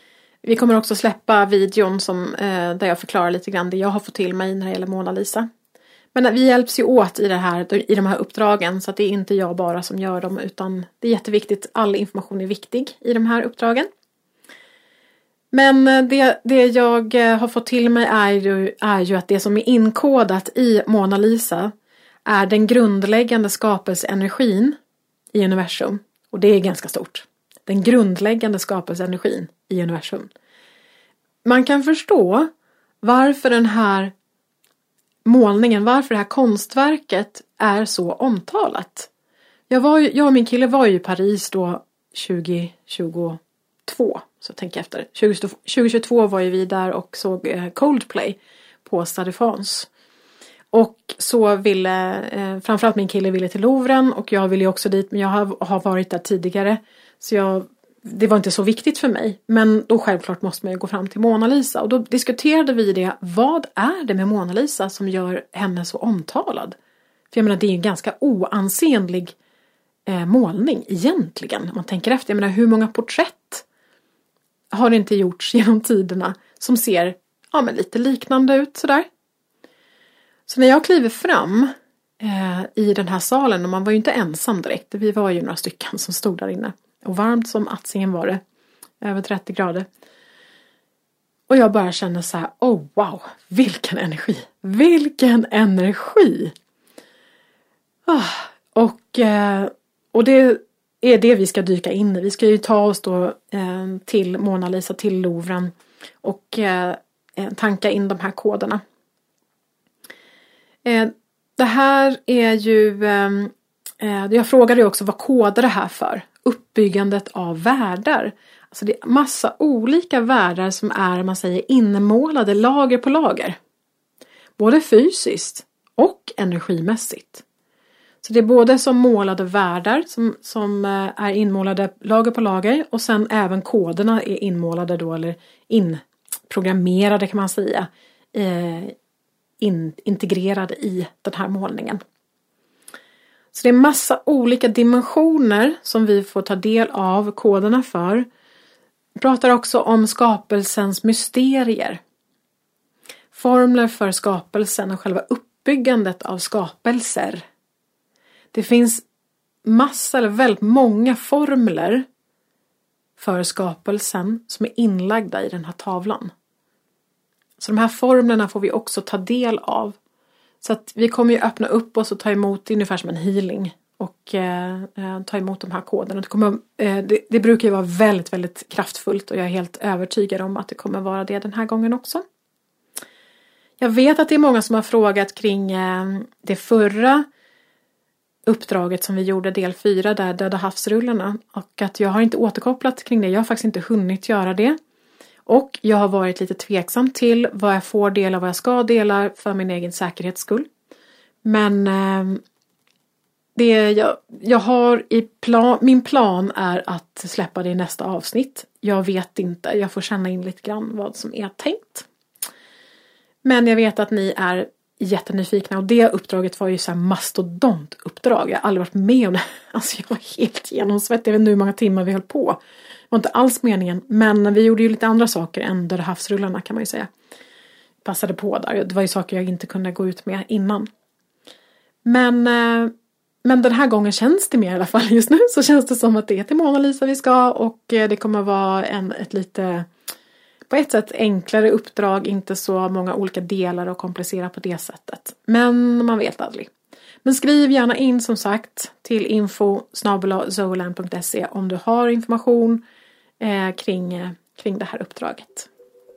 Vi kommer också släppa videon som, eh, där jag förklarar lite grann det jag har fått till mig när det gäller Mona Lisa. Men vi hjälps ju åt i, det här, i de här uppdragen, så att det är inte jag bara som gör dem, utan det är jätteviktigt. All information är viktig i de här uppdragen. Men det, det jag har fått till mig är ju, är ju att det som är inkodat i Mona Lisa är den grundläggande skapelseenergin i universum. Och det är ganska stort. Den grundläggande skapelseenergin i universum. Man kan förstå varför den här målningen, varför det här konstverket är så omtalat. Jag, var ju, jag och min kille var ju i Paris då tjugo tjugotvå. Så tänk efter. tjugo tjugotvå var ju vi där och såg Coldplay på Stade de France. Och så ville, eh, framförallt min kille ville till Louvren, och jag ville ju också dit, men jag har, har varit där tidigare. Så jag, det var inte så viktigt för mig. Men då självklart måste man ju gå fram till Mona Lisa. Och då diskuterade vi det, vad är det med Mona Lisa som gör henne så omtalad? För jag menar, det är ju en ganska oansenlig eh, målning egentligen. Om man tänker efter, jag menar, hur många porträtt har det inte gjorts genom tiderna som ser ja, men lite liknande ut sådär. Så när jag kliver fram eh, i den här salen, och man var ju inte ensam direkt, vi var ju några stycken som stod där inne. Och varmt som attsingen var det, över trettio grader. Och jag bara känner så här, oh wow, vilken energi, vilken energi. Ah, och, eh, och det är det vi ska dyka in i. Vi ska ju ta oss då eh, till Mona Lisa, till Louvren, och eh, tanka in de här koderna. Eh, det här är ju, eh, jag frågade ju också, vad kodar det här för? Uppbyggandet av världar. Alltså det är massa olika världar som är, man säger, inmålade lager på lager. Både fysiskt och energimässigt. Så det är både som målade världar som, som är inmålade lager på lager, och sen även koderna är inmålade då, eller inprogrammerade kan man säga, eh, in, integrerade i den här målningen. Så det är massa olika dimensioner som vi får ta del av koderna för. Vi pratar också om skapelsens mysterier. Formler för skapelsen och själva uppbyggandet av skapelser. Det finns massa eller väldigt många formler för skapelsen som är inlagda i den här tavlan. Så de här formlerna får vi också ta del av. Så att vi kommer ju öppna upp oss och ta emot, ungefär som en healing, och eh, ta emot de här koderna. Det, kommer, eh, det, det brukar ju vara väldigt, väldigt kraftfullt, och jag är helt övertygad om att det kommer vara det den här gången också. Jag vet att det är många som har frågat kring eh, det förra uppdraget som vi gjorde, del fyra, där Döda havsrullarna, och att jag har inte återkopplat kring det. Jag har faktiskt inte hunnit göra det. Och jag har varit lite tveksam till vad jag får dela och vad jag ska dela för min egen säkerhets skull. Men eh, det jag, jag har i plan, min plan är att släppa det i nästa avsnitt. Jag vet inte, jag får känna in lite grann vad som är tänkt. Men jag vet att ni är jättenyfikna, och det uppdraget var ju så här mastodontuppdrag. Jag har aldrig varit med om det. Alltså jag var helt genomsvettig. Jag vet inte hur många timmar vi höll på. Det var inte alls meningen. Men vi gjorde ju lite andra saker än Döda havsrullarna, kan man ju säga. Passade på där. Det var ju saker jag inte kunde gå ut med innan. Men, men den här gången känns det mer i alla fall just nu. Så känns det som att det är till Mona Lisa vi ska. Och det kommer vara en, ett lite, på ett sätt enklare uppdrag. Inte så många olika delar och komplicera på det sättet. Men man vet aldrig. Men skriv gärna in, som sagt, till info snabel-a zoeland punkt se om du har information eh, kring, eh, kring det här uppdraget.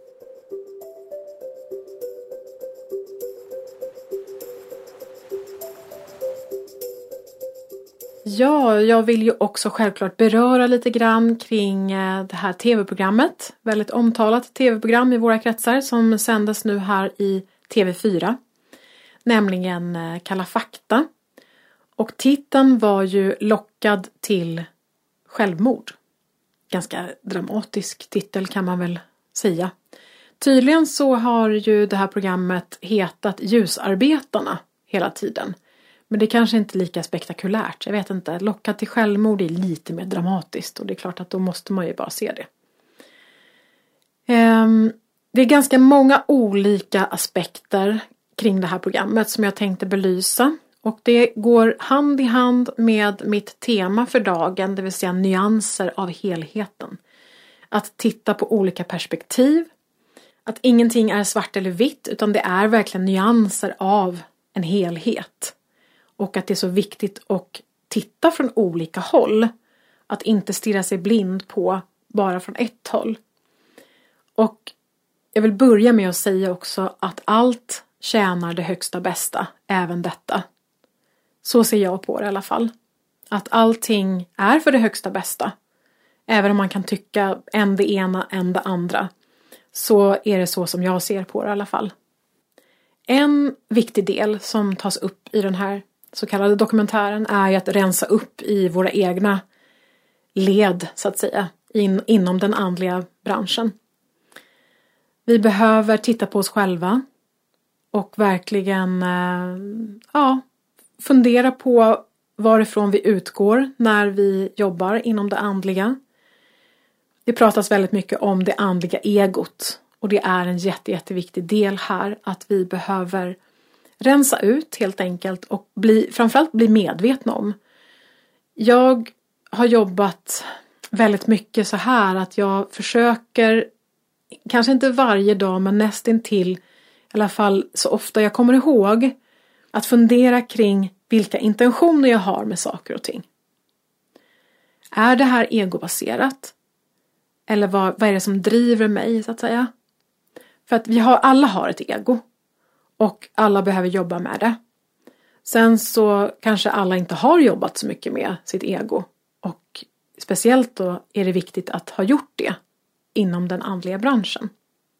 Ja, jag vill ju också självklart beröra lite grann kring eh, det här tv-programmet. Väldigt omtalat tv-program i våra kretsar som sändes nu här i T V fyra. Nämligen eh, Kalla fakta. Och titeln var ju Lockad till självmord. Ganska dramatisk titel kan man väl säga. Tydligen så har ju det här programmet hetat Ljusarbetarna hela tiden. Men det är kanske inte lika spektakulärt. Jag vet inte, Lockad till självmord är lite mer dramatiskt. Och det är klart att då måste man ju bara se det. Um, det är ganska många olika aspekter kring det här programmet som jag tänkte belysa. Och det går hand i hand med mitt tema för dagen, det vill säga nyanser av helheten. Att titta på olika perspektiv. Att ingenting är svart eller vitt, utan det är verkligen nyanser av en helhet. Och att det är så viktigt att titta från olika håll. Att inte stirra sig blind på bara från ett håll. Och jag vill börja med att säga också att allt tjänar det högsta bästa, även detta. Så ser jag på det i alla fall. Att allting är för det högsta bästa. Även om man kan tycka en det ena, en det andra. Så är det så som jag ser på det i alla fall. En viktig del som tas upp i den här så kallade dokumentären är att rensa upp i våra egna led, så att säga, in, inom den andliga branschen. Vi behöver titta på oss själva och verkligen eh, ja, fundera på varifrån vi utgår när vi jobbar inom det andliga. Det pratas väldigt mycket om det andliga egot, och det är en jätte, jätteviktig del här, att vi behöver rensa ut helt enkelt och bli, framförallt bli medvetna om. Jag har jobbat väldigt mycket så här att jag försöker, kanske inte varje dag men nästintill, i alla fall så ofta jag kommer ihåg, att fundera kring vilka intentioner jag har med saker och ting. Är det här egobaserat? Eller vad, vad är det som driver mig, så att säga? För att vi har, alla har ett ego. Och alla behöver jobba med det. Sen så kanske alla inte har jobbat så mycket med sitt ego. Och speciellt då är det viktigt att ha gjort det inom den andliga branschen.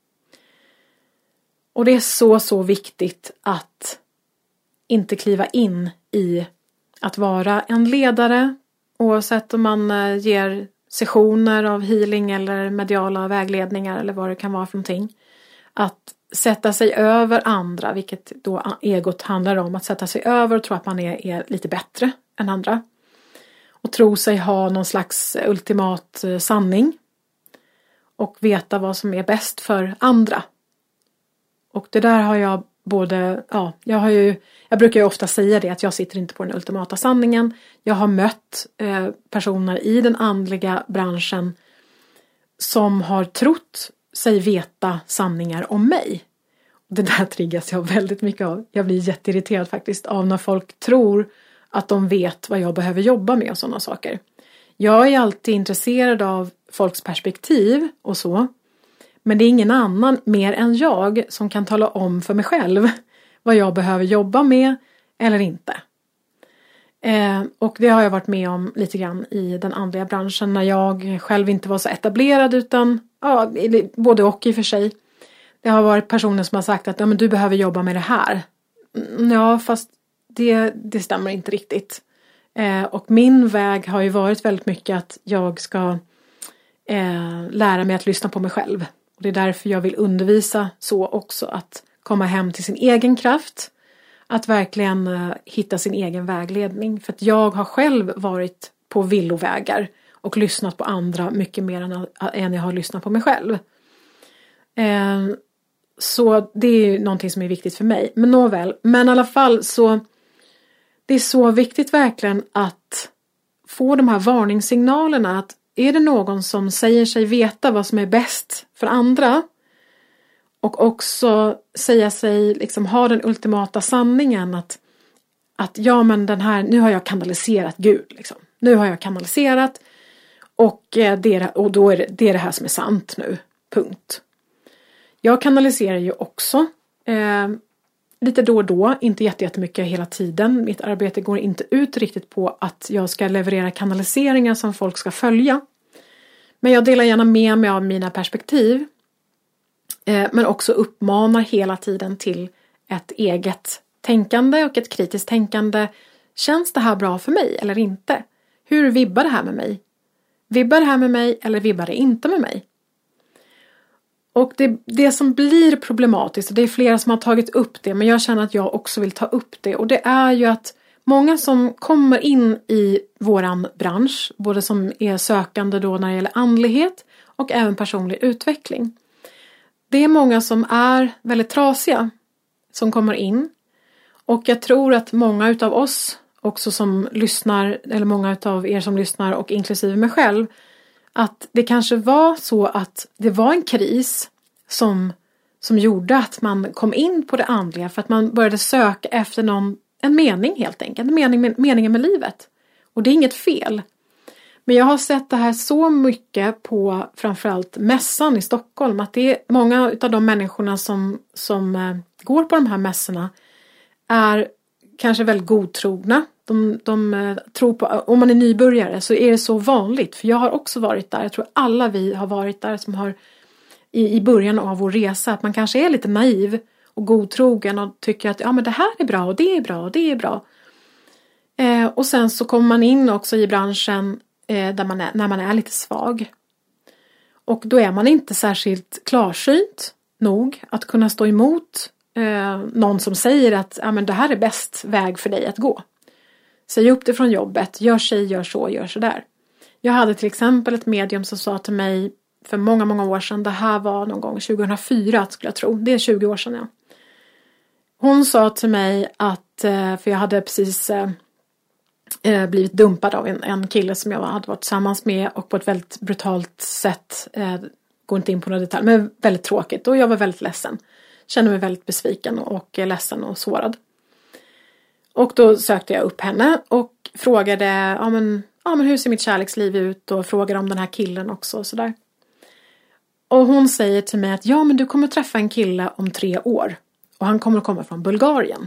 Och det är så, så viktigt att inte kliva in i att vara en ledare. Oavsett om man ger sessioner av healing eller mediala vägledningar eller vad det kan vara för någonting. Att sätta sig över andra, vilket då egot handlar om. Att sätta sig över och tro att man är, är lite bättre än andra. Och tro sig ha någon slags ultimat sanning. Och veta vad som är bäst för andra. Och det där har jag både, ja, jag har ju, jag brukar ju ofta säga det att jag sitter inte på den ultimata sanningen. Jag har mött eh, personer i den andliga branschen som har trott sig veta sanningar om mig. Det där triggas jag väldigt mycket av. Jag blir jätteirriterad faktiskt av när folk tror att de vet vad jag behöver jobba med och sådana saker. Jag är alltid intresserad av folks perspektiv och så. Men det är ingen annan mer än jag som kan tala om för mig själv vad jag behöver jobba med eller inte. Eh, och det har jag varit med om lite grann i den andliga branschen när jag själv inte var så etablerad, utan ja, både och i och för sig. Det har varit personer som har sagt att ja, men du behöver jobba med det här. Ja, fast det, det stämmer inte riktigt. Eh, och min väg har ju varit väldigt mycket att jag ska eh, lära mig att lyssna på mig själv. Och det är därför jag vill undervisa så också, att komma hem till sin egen kraft. Att verkligen uh, hitta sin egen vägledning. För att jag har själv varit på villovägar och lyssnat på andra mycket mer än, än jag har lyssnat på mig själv. Uh, så det är ju någonting som är viktigt för mig. Men nåväl, men i alla fall så det är så viktigt verkligen att få de här varningssignalerna. Att är det någon som säger sig veta vad som är bäst för andra och också säga sig liksom ha den ultimata sanningen att, att ja men den här, nu har jag kanaliserat Gud liksom. Nu har jag kanaliserat och, det är, och då är det, det är det här som är sant nu. Punkt. Jag kanaliserar ju också eh, lite då och då, inte jättemycket hela tiden. Mitt arbete går inte ut riktigt på att jag ska leverera kanaliseringar som folk ska följa. Men jag delar gärna med mig av mina perspektiv. Eh, men också uppmanar hela tiden till ett eget tänkande och ett kritiskt tänkande. Känns det här bra för mig eller inte? Hur vibbar det här med mig? Vibbar det här med mig eller vibbar det inte med mig? Och det, det som blir problematiskt, och det är flera som har tagit upp det, men jag känner att jag också vill ta upp det. Och det är ju att många som kommer in i våran bransch, både som är sökande då när det gäller andlighet och även personlig utveckling. det är många som är väldigt trasiga som kommer in. Och jag tror att många utav oss också som lyssnar, eller många utav er som lyssnar och inklusive mig själv, att det kanske var så att det var en kris som, som gjorde att man kom in på det andliga för att man började söka efter någon, en mening helt enkelt, en mening med, meningen med livet. Och det är inget fel. Men jag har sett det här så mycket på framförallt mässan i Stockholm, att det är många av de människorna som, som eh, går på de här mässorna är kanske väldigt godtrogna. De, de eh, tror på, om man är nybörjare så är det så vanligt. För jag har också varit där, jag tror alla vi har varit där som har i, i början av vår resa, att man kanske är lite naiv och godtrogen och tycker att ja, men det här är bra och det är bra och det är bra. Eh, och sen så kommer man in också i branschen eh, där man är, när man är lite svag. Och då är man inte särskilt klarsynt nog att kunna stå emot eh, någon som säger att ja, men det här är bäst väg för dig att gå. Säg upp det från jobbet, gör sig, gör så, gör så där. Jag hade till exempel ett medium som sa till mig för många, många år sedan, det här var någon gång tjugohundrafyra skulle jag tro, det är tjugo år sedan ja. Hon sa till mig att, för jag hade precis eh, blivit dumpad av en, en kille som jag hade varit tillsammans med och på ett väldigt brutalt sätt, eh, går inte in på några detaljer, men väldigt tråkigt och jag var väldigt ledsen. Kände mig väldigt besviken och ledsen och sårad. Och då sökte jag upp henne och frågade, ja men, ja, men hur ser mitt kärleksliv ut och frågade om den här killen också och sådär. Och hon säger till mig att ja men du kommer träffa en kille om tre år. Och han kommer att komma från Bulgarien.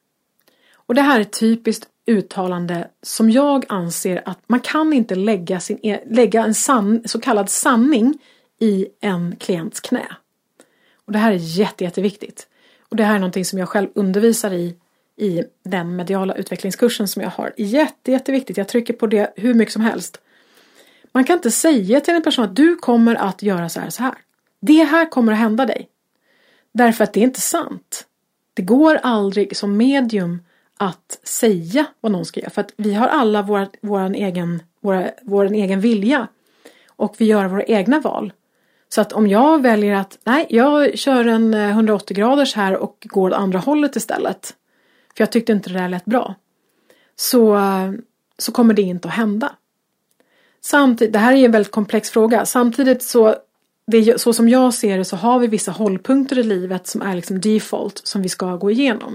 Och det här är ett typiskt uttalande som jag anser att man kan inte lägga, sin, lägga en sann, så kallad sanning i en klients knä. Och det här är jätte, jätteviktigt. Och det här är någonting som jag själv undervisar i i den mediala utvecklingskursen som jag har. Jätte, jätteviktigt. Jag trycker på det hur mycket som helst. Man kan inte säga till en person att du kommer att göra så här så här. Det här kommer att hända dig. Därför att det är inte sant. Det går aldrig som medium att säga vad någon ska göra. För att vi har alla vår, vår, egen, vår, vår egen vilja. Och vi gör våra egna val. Så att om jag väljer att nej, jag kör en hundraåttio graders här och går åt andra hållet istället. För jag tyckte inte det där lät bra. Så, så kommer det inte att hända. Samtidigt, det här är en väldigt komplex fråga. Samtidigt så, det, så som jag ser det så har vi vissa hållpunkter i livet som är liksom default som vi ska gå igenom.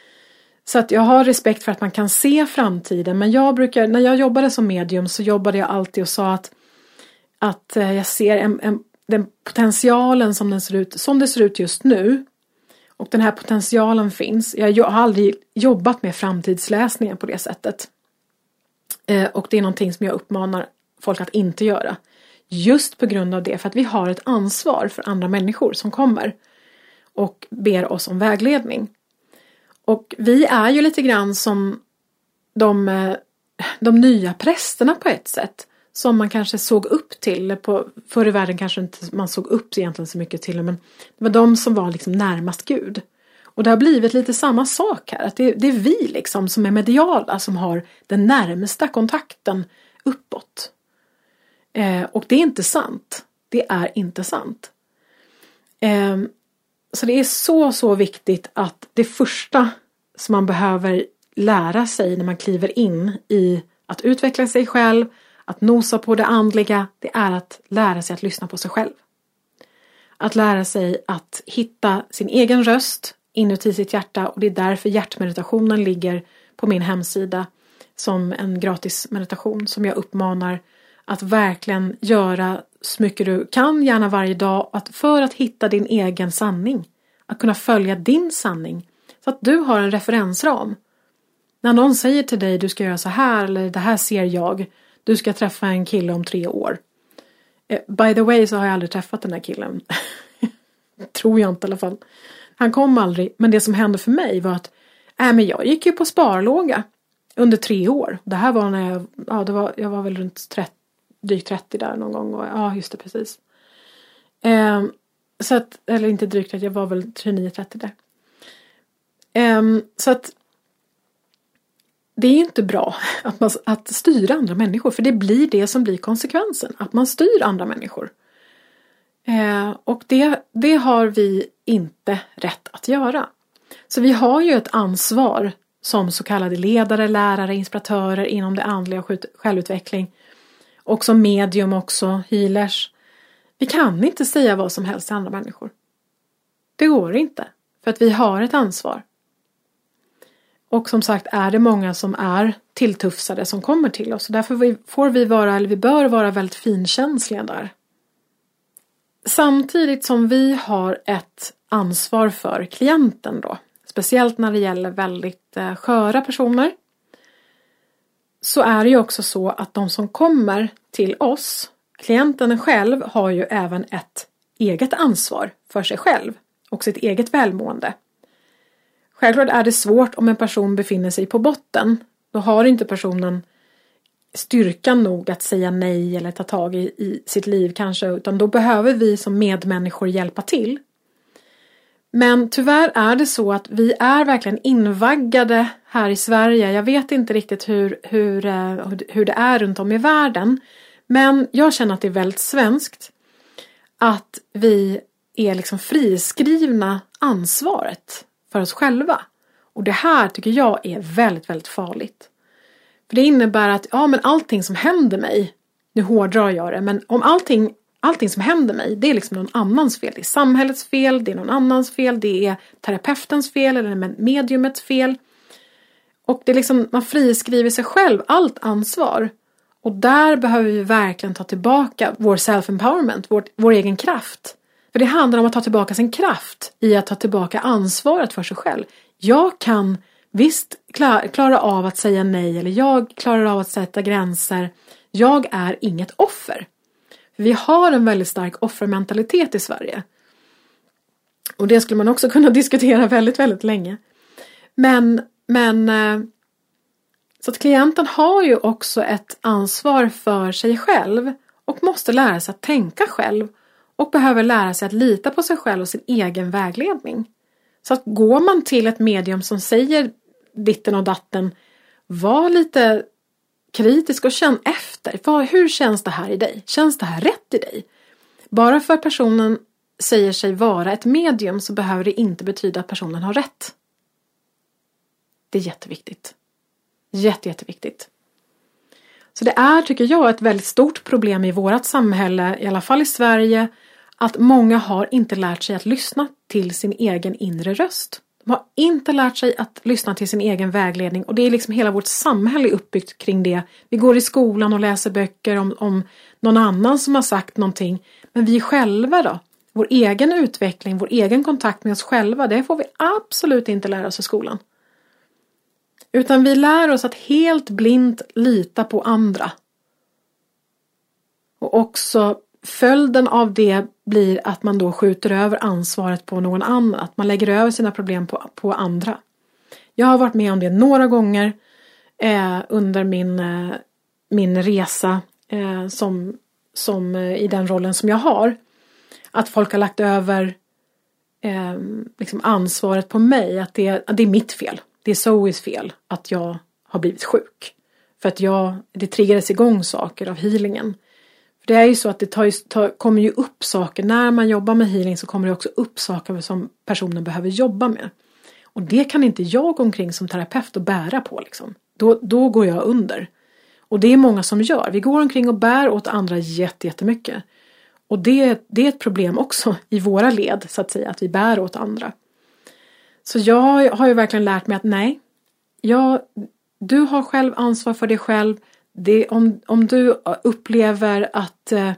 Så att jag har respekt för att man kan se framtiden. Men jag brukar, när jag jobbade som medium så jobbade jag alltid och sa att, att jag ser en, en, den potentialen som, den ser ut, som det ser ut just nu. Och den här potentialen finns. Jag har aldrig jobbat med framtidsläsningen på det sättet. Eh, och det är någonting som jag uppmanar folk att inte göra. Just på grund av det. För att vi har ett ansvar för andra människor som kommer. Och ber oss om vägledning. Och vi är ju lite grann som de, de nya prästerna på ett sätt. Som man kanske såg upp till. På, förr i världen kanske inte man såg upp egentligen så mycket till. Men det var de som var liksom närmast Gud. Och det har blivit lite samma sak här. Att det, det är vi liksom som är mediala. Som har den närmsta kontakten uppåt. Eh, och det är inte sant. Det är inte sant. Eh, så det är så så viktigt att det första som man behöver lära sig när man kliver in i att utveckla sig själv. Att nosa på det andliga, det är att lära sig att lyssna på sig själv. Att lära sig att hitta sin egen röst inuti sitt hjärta. Och det är därför hjärtmeditationen ligger på min hemsida som en gratis meditation. Som jag uppmanar att verkligen göra så mycket du kan, gärna varje dag. Att för att hitta din egen sanning. Att kunna följa din sanning. Så att du har en referensram. När någon säger till dig du ska göra så här eller det här ser jag. Du ska träffa en kille om tre år. By the way så har jag aldrig träffat den här killen. Tror jag inte i alla fall. Han kom aldrig. Men det som hände för mig var att äh, men jag gick ju på sparlåga under tre år. Det här var när jag, ja, det var, jag var väl runt trettio, drygt trettio där någon gång. Och, ja, just det, precis. Eh, så att, eller inte drygt trettio, jag var väl tjugonio trettio där. Eh, så att det är ju inte bra att, man, att styra andra människor. För det blir det som blir konsekvensen. Att man styr andra människor. Eh, och det, det har vi inte rätt att göra. Så vi har ju ett ansvar som så kallade ledare, lärare, inspiratörer inom det andliga och självutveckling. Och som medium också, healers. Vi kan inte säga vad som helst till andra människor. Det går inte. För att vi har ett ansvar. Och som sagt är det många som är tilltufsade som kommer till oss. Och därför får vi vara, eller vi bör vara väldigt finkänsliga där. Samtidigt som vi har ett ansvar för klienten då. Speciellt när det gäller väldigt eh, sköra personer. Så är det ju också så att de som kommer till oss, klienten själv har ju även ett eget ansvar för sig själv. Och sitt eget välmående. Självklart är det svårt om en person befinner sig på botten. Då har inte personen styrkan nog att säga nej eller ta tag i, i sitt liv kanske. Utan då behöver vi som medmänniskor hjälpa till. Men tyvärr är det så att vi är verkligen invaggade här i Sverige. Jag vet inte riktigt hur, hur, hur det är runt om i världen. Men jag känner att det är väldigt svenskt. Att vi är liksom friskrivna ansvaret för oss själva. Och det här tycker jag är väldigt, väldigt farligt. För det innebär att ja, men allting som händer mig, nu hårdrar jag det, men om allting, allting som händer mig, det är liksom någon annans fel. Det är samhällets fel, det är någon annans fel, det är terapeutens fel eller mediumets fel. Och det är liksom, man friskriver sig själv allt ansvar. Och där behöver vi verkligen ta tillbaka vår self-empowerment, vår, vår egen kraft. För det handlar om att ta tillbaka sin kraft i att ta tillbaka ansvaret för sig själv. Jag kan visst klara, klara av att säga nej eller jag klarar av att sätta gränser. Jag är inget offer. För vi har en väldigt stark offermentalitet i Sverige. Och det skulle man också kunna diskutera väldigt, väldigt länge. Men, men så att klienten har ju också ett ansvar för sig själv och måste lära sig att tänka själv. Och behöver lära sig att lita på sig själv och sin egen vägledning. Så att går man till ett medium som säger ditten och datten. Var lite kritisk och känn efter. Hur känns det här i dig? Känns det här rätt i dig? Bara för att personen säger sig vara ett medium så behöver det inte betyda att personen har rätt. Det är jätteviktigt. Jätte, jätteviktigt. Så det är, tycker jag, ett väldigt stort problem i vårt samhälle, i alla fall i Sverige, att många har inte lärt sig att lyssna till sin egen inre röst. De har inte lärt sig att lyssna till sin egen vägledning och det är liksom hela vårt samhälle uppbyggt kring det. Vi går i skolan och läser böcker om, om någon annan som har sagt någonting. Men vi själva då? Vår egen utveckling, vår egen kontakt med oss själva, det får vi absolut inte lära oss i skolan. Utan vi lär oss att helt blint lita på andra. Och också följden av det blir att man då skjuter över ansvaret på någon annan. Att man lägger över sina problem på, på andra. Jag har varit med om det några gånger eh, under min, eh, min resa eh, som, som, eh, i den rollen som jag har. Att folk har lagt över eh, liksom ansvaret på mig. Att det, att det är mitt fel. Det är Zoes fel att jag har blivit sjuk. För att jag, det triggades igång saker av healingen. För det är ju så att det tar, tar, kommer ju upp saker. När man jobbar med healing så kommer det också upp saker som personen behöver jobba med. Och det kan inte jag gå omkring som terapeut och bära på liksom. Då, då går jag under. Och det är många som gör. Vi går omkring och bär åt andra jätte, jättemycket. Och det, det är ett problem också i våra led så att säga. Att vi bär åt andra. Så jag har ju verkligen lärt mig att nej. Jag, du har själv ansvar för dig själv. Det, om, om du upplever att, eh,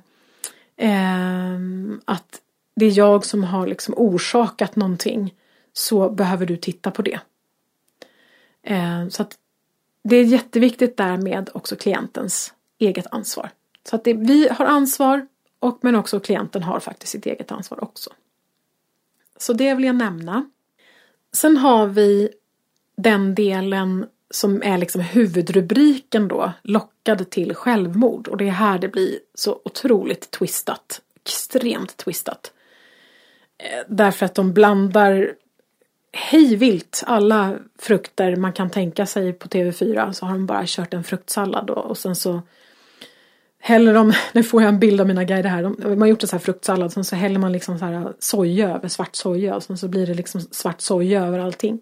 att det är jag som har liksom orsakat någonting. Så behöver du titta på det. Eh, så att det är jätteviktigt där med också klientens eget ansvar. Så att det, vi har ansvar. Och, men också klienten har faktiskt sitt eget ansvar också. Så det vill jag nämna. Sen har vi den delen som är liksom huvudrubriken då. Lockad till självmord. Och det är här det blir så otroligt twistat. Extremt twistat. Eh, därför att de blandar hejvilt alla frukter man kan tänka sig på T V fyra. Så har de bara kört en fruktsallad. Och, och sen så häller de, nu får jag en bild av mina guider här, de, man har gjort en så här fruktsallad, så, så häller man liksom så här soja över, svart soja, och så, så blir det liksom svart soja över allting.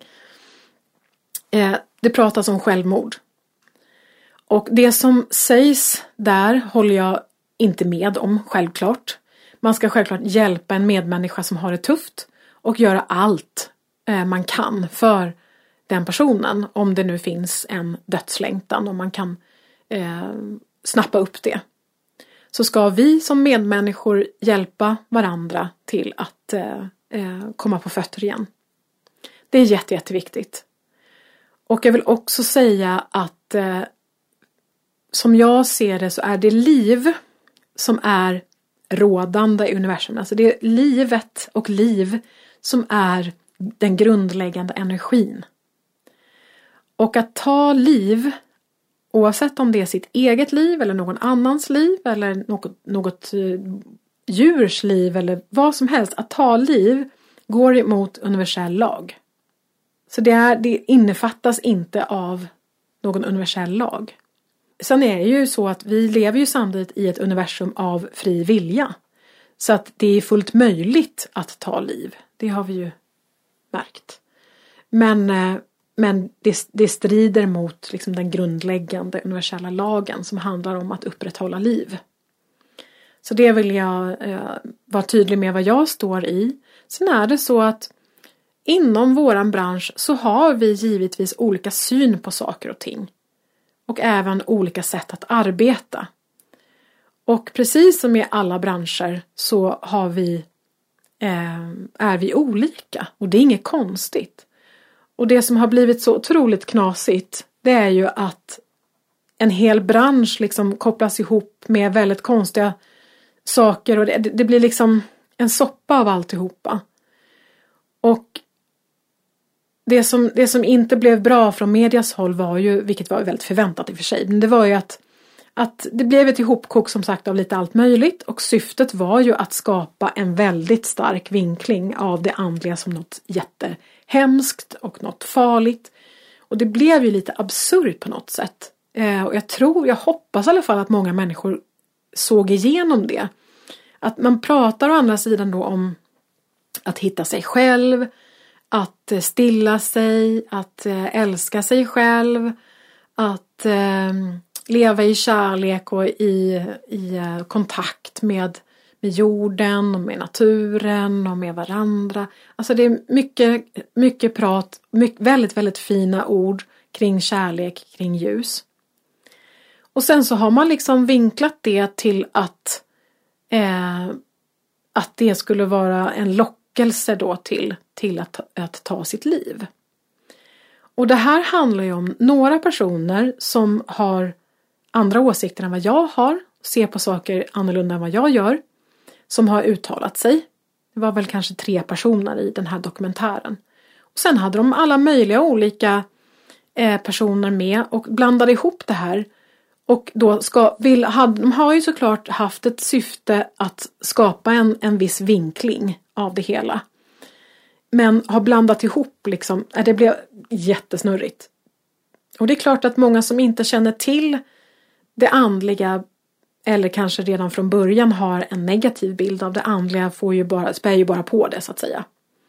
Eh, det pratas om självmord. Och det som sägs där håller jag inte med om, självklart. Man ska självklart hjälpa en medmänniska som har det tufft och göra allt eh, man kan för den personen, om det nu finns en dödslängtan och man kan eh, snappa upp det. Så ska vi som medmänniskor hjälpa varandra till att eh, eh, komma på fötter igen. Det är jätte, jätteviktigt. Och jag vill också säga att eh, som jag ser det så är det liv som är rådande i universum. Alltså det är livet och liv som är den grundläggande energin. Och att ta liv, oavsett om det är sitt eget liv eller någon annans liv eller något, något djurs liv eller vad som helst, att ta liv går emot universell lag. Så det, är, det innefattas inte av någon universell lag. Sen är det ju så att vi lever ju samtidigt i ett universum av fri vilja. Så att det är fullt möjligt att ta liv. Det har vi ju märkt. Men, men det, det strider mot liksom den grundläggande universella lagen som handlar om att upprätthålla liv. Så det vill jag eh, vara tydlig med vad jag står i. Sen är det så att inom våran bransch så har vi givetvis olika syn på saker och ting. Och även olika sätt att arbeta. Och precis som i alla branscher så har vi, eh, är vi olika. Och det är inget konstigt. Och det som har blivit så otroligt knasigt, det är ju att en hel bransch liksom kopplas ihop med väldigt konstiga saker. Och det, det blir liksom en soppa av alltihopa. Och Det som, det som inte blev bra från medias håll var ju, vilket var väldigt förväntat i och för sig, men det var ju att, att det blev ett ihopkok som sagt av lite allt möjligt, och syftet var ju att skapa en väldigt stark vinkling av det andliga som något jättehemskt och något farligt. Och det blev ju lite absurt på något sätt. Eh, och jag tror, jag hoppas i alla fall att många människor såg igenom det. Att man pratar å andra sidan då om att hitta sig själv, att stilla sig, att älska sig själv, att eh, leva i kärlek och i, i kontakt med, med jorden och med naturen och med varandra. Alltså det är mycket, mycket prat, mycket, väldigt, väldigt fina ord kring kärlek, kring ljus. Och sen så har man liksom vinklat det till att, eh, att det skulle vara en lock då till, till att, att ta sitt liv. Och det här handlar ju om några personer som har andra åsikter än vad jag har, ser på saker annorlunda än vad jag gör, som har uttalat sig. Det var väl kanske tre personer i den här dokumentären. Och sen hade de alla möjliga olika eh, personer med och blandade ihop det här. Och då ska, vill, hade, de har ju såklart haft ett syfte att skapa en, en viss vinkling av det hela. Men har blandat ihop liksom, det blev jättesnurrigt. Och det är klart att många som inte känner till det andliga, eller kanske redan från början har en negativ bild av det andliga, får ju bara, spär ju bara på det så att säga.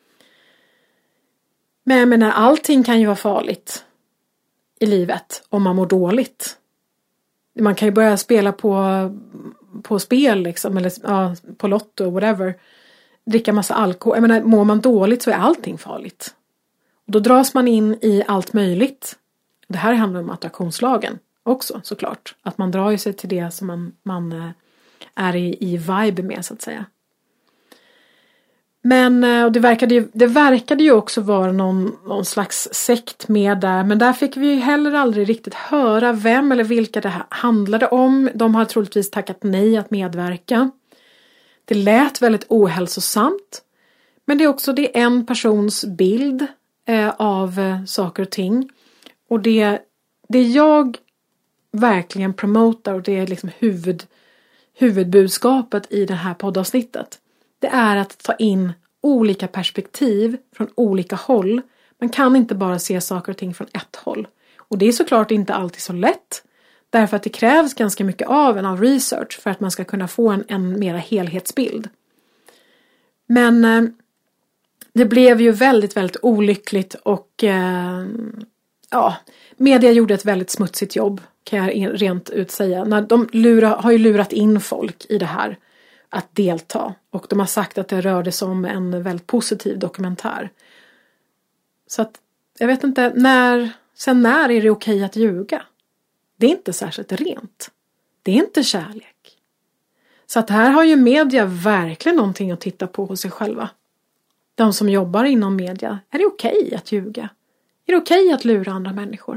Men jag menar, allting kan ju vara farligt i livet om man mår dåligt. Man kan ju börja spela på, på spel liksom, eller ja, på lotto, whatever. Dricka massa alkohol. Jag menar, mår man dåligt så är allting farligt. Och då dras man in i allt möjligt. Det här handlar om attraktionslagen också, såklart. Att man drar sig till det som man, man är i, i vibe med, så att säga. Men och det, verkade ju, det verkade ju också vara någon, någon slags sekt med där. Men där fick vi ju heller aldrig riktigt höra vem eller vilka det här handlade om. De har troligtvis tackat nej att medverka. Det lät väldigt ohälsosamt. Men det är också det är en persons bild eh, av eh, saker och ting. Och det, det jag verkligen promotar, och det är liksom huvud, huvudbudskapet i det här poddavsnittet. Det är att ta in olika perspektiv från olika håll. Man kan inte bara se saker och ting från ett håll. Och det är såklart inte alltid så lätt. Därför att det krävs ganska mycket av en av research för att man ska kunna få en, en mera helhetsbild. Men eh, det blev ju väldigt, väldigt olyckligt och eh, ja, media gjorde ett väldigt smutsigt jobb, kan jag rent ut säga. När de lura, har ju lurat in folk i det här att delta. Och de har sagt att det rörde sig om en väldigt positiv dokumentär. Så att, jag vet inte, när, sen när är det okej att ljuga? Det är inte särskilt rent. Det är inte kärlek. Så att här har ju media verkligen någonting att titta på hos sig själva. De som jobbar inom media, är det okej att ljuga? Är det okej att lura andra människor?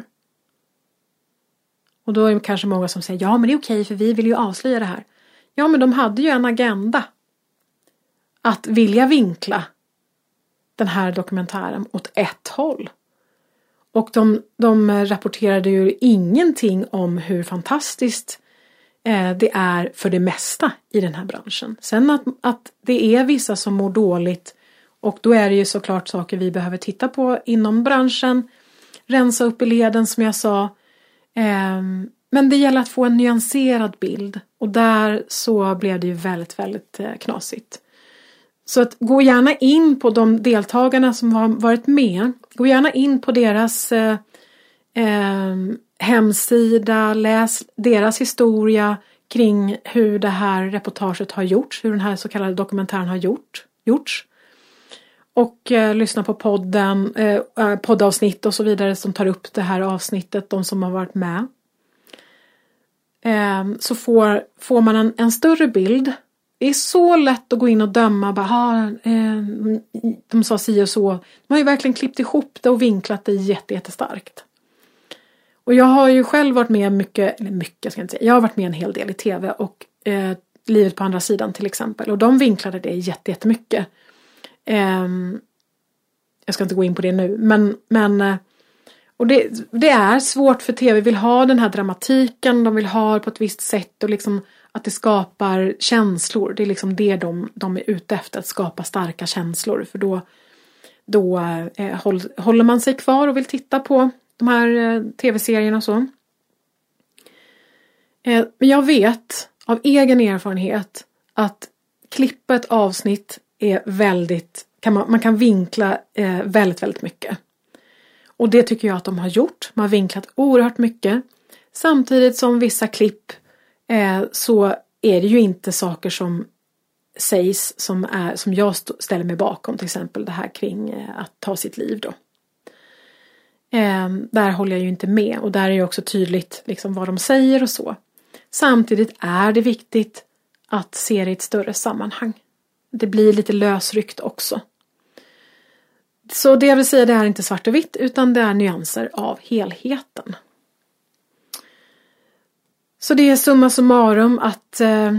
Och då är det kanske många som säger, ja men det är okej för vi vill ju avslöja det här. Ja men de hade ju en agenda. Att vilja vinkla den här dokumentären åt ett håll. Och de, de rapporterade ju ingenting om hur fantastiskt eh, det är för det mesta i den här branschen. Sen att, att det är vissa som mår dåligt. Och då är det ju såklart saker vi behöver titta på inom branschen. Rensa upp i leden som jag sa. Eh, men det gäller att få en nyanserad bild. Och där så blev det ju väldigt, väldigt eh, knasigt. Så att gå gärna in på de deltagarna som har varit med. Gå gärna in på deras eh, eh, hemsida. Läs deras historia kring hur det här reportaget har gjorts. Hur den här så kallade dokumentären har gjort, gjorts. Och eh, lyssna på podden, eh, poddavsnitt och så vidare som tar upp det här avsnittet. De som har varit med. Eh, så får, får man en, en större bild. Det är så lätt att gå in och döma. Bara, eh, de sa si och så. De har ju verkligen klippt ihop det och vinklat det jätte, jättestarkt. Och jag har ju själv varit med mycket, eller mycket ska jag inte säga. Jag har varit med en hel del i tv och eh, Livet på andra sidan till exempel. Och de vinklade det jätte, jättemycket. Eh, jag ska inte gå in på det nu. Men, men och det, det är svårt för tv. Vill ha den här dramatiken. De vill ha det på ett visst sätt och liksom att det skapar känslor. Det är liksom det de, de är ute efter. Att skapa starka känslor. För då, då eh, håll, håller man sig kvar och vill titta på de här eh, tv-serierna och så. Eh, men jag vet av egen erfarenhet att klippa ett avsnitt är väldigt... Kan man, man kan vinkla eh, väldigt, väldigt mycket. Och det tycker jag att de har gjort. Man har vinklat oerhört mycket. Samtidigt som vissa klipp eh, så är det ju inte saker som sägs som, är, som jag st- ställer mig bakom. Till exempel det här kring eh, att ta sitt liv då. Eh, där håller jag ju inte med. Och där är ju också tydligt liksom, vad de säger och så. Samtidigt är det viktigt att se det i ett större sammanhang. Det blir lite lösryckt också. Så det jag vill säga, det är inte svart och vitt utan det är nyanser av helheten. Så det är summa summarum att eh,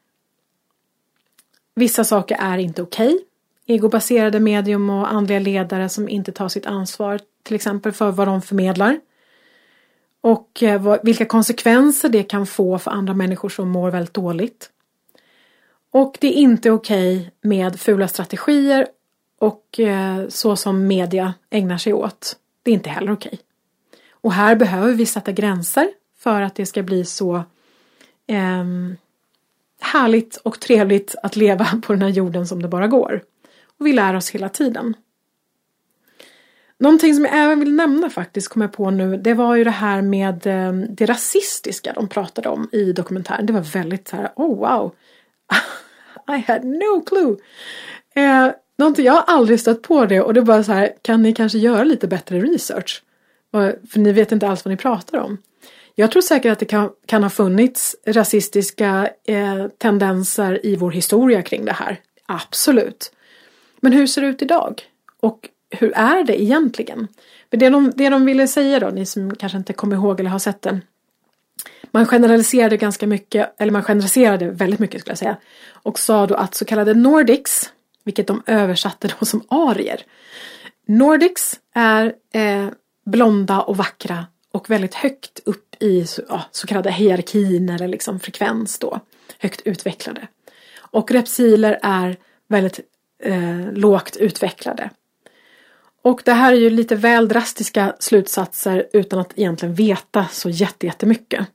vissa saker är inte okej. Egobaserade medium och andliga ledare som inte tar sitt ansvar till exempel för vad de förmedlar. Och eh, vad, vilka konsekvenser det kan få för andra människor som mår väldigt dåligt. Och det är inte okej med fula strategier och eh, så som media ägnar sig åt. Det är inte heller okej. Och här behöver vi sätta gränser för att det ska bli så eh, härligt och trevligt att leva på den här jorden som det bara går. Och vi lär oss hela tiden. Någonting som jag även vill nämna faktiskt, kommer jag på nu, det var ju det här med eh, det rasistiska de pratade om i dokumentären. Det var väldigt så här, oh wow, I had no clue. Eh, någonting, jag har aldrig stött på det och det är bara så här, kan ni kanske göra lite bättre research? För ni vet inte alls vad ni pratar om. Jag tror säkert att det kan, kan ha funnits rasistiska eh, tendenser i vår historia kring det här. Absolut. Men hur ser det ut idag? Och hur är det egentligen? För det de, det de ville säga då, ni som kanske inte kommer ihåg eller har sett det. Man generaliserade ganska mycket, eller man generaliserade väldigt mycket skulle jag säga. Och sa då att så kallade Nordics, vilket de översatte då som arier. Nordics är eh, blonda och vackra och väldigt högt upp i ja, så kallade hierarkin eller liksom frekvens då. Högt utvecklade. Och reptiler är väldigt eh, lågt utvecklade. Och det här är ju lite väl drastiska slutsatser utan att egentligen veta så jätte, jättemycket.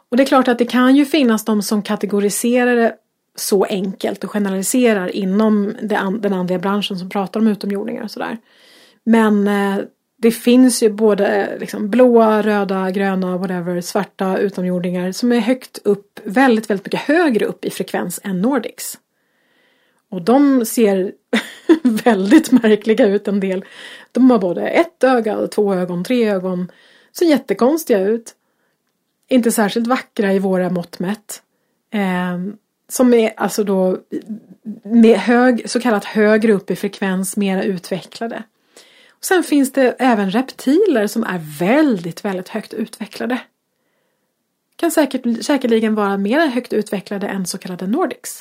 Och det är klart att det kan ju finnas de som kategoriserar det så enkelt och generaliserar inom den andliga branschen som pratar om utomjordingar och sådär. Men eh, det finns ju både liksom blåa, röda, gröna, whatever, svarta utomjordingar som är högt upp, väldigt, väldigt mycket högre upp i frekvens än Nordics. Och de ser väldigt märkliga ut en del. De har både ett öga, två ögon, tre ögon. Ser jättekonstiga ut. Inte särskilt vackra i våra mått mätt. Eh, som är alltså då med hög, så kallat högre upp i frekvens, mera utvecklade. Och sen finns det även reptiler som är väldigt, väldigt högt utvecklade. Kan säkert, säkerligen vara mer högt utvecklade än så kallade Nordics.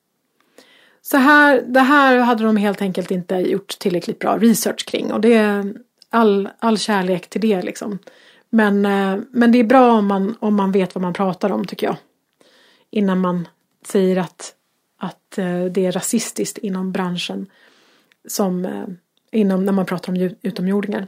Så här, det här hade de helt enkelt inte gjort tillräckligt bra research kring. Och det är all, all kärlek till det liksom. Men, men det är bra om man, om man vet vad man pratar om, tycker jag. Innan man säger att, att det är rasistiskt inom branschen. Som inom, när man pratar om utomjordingar.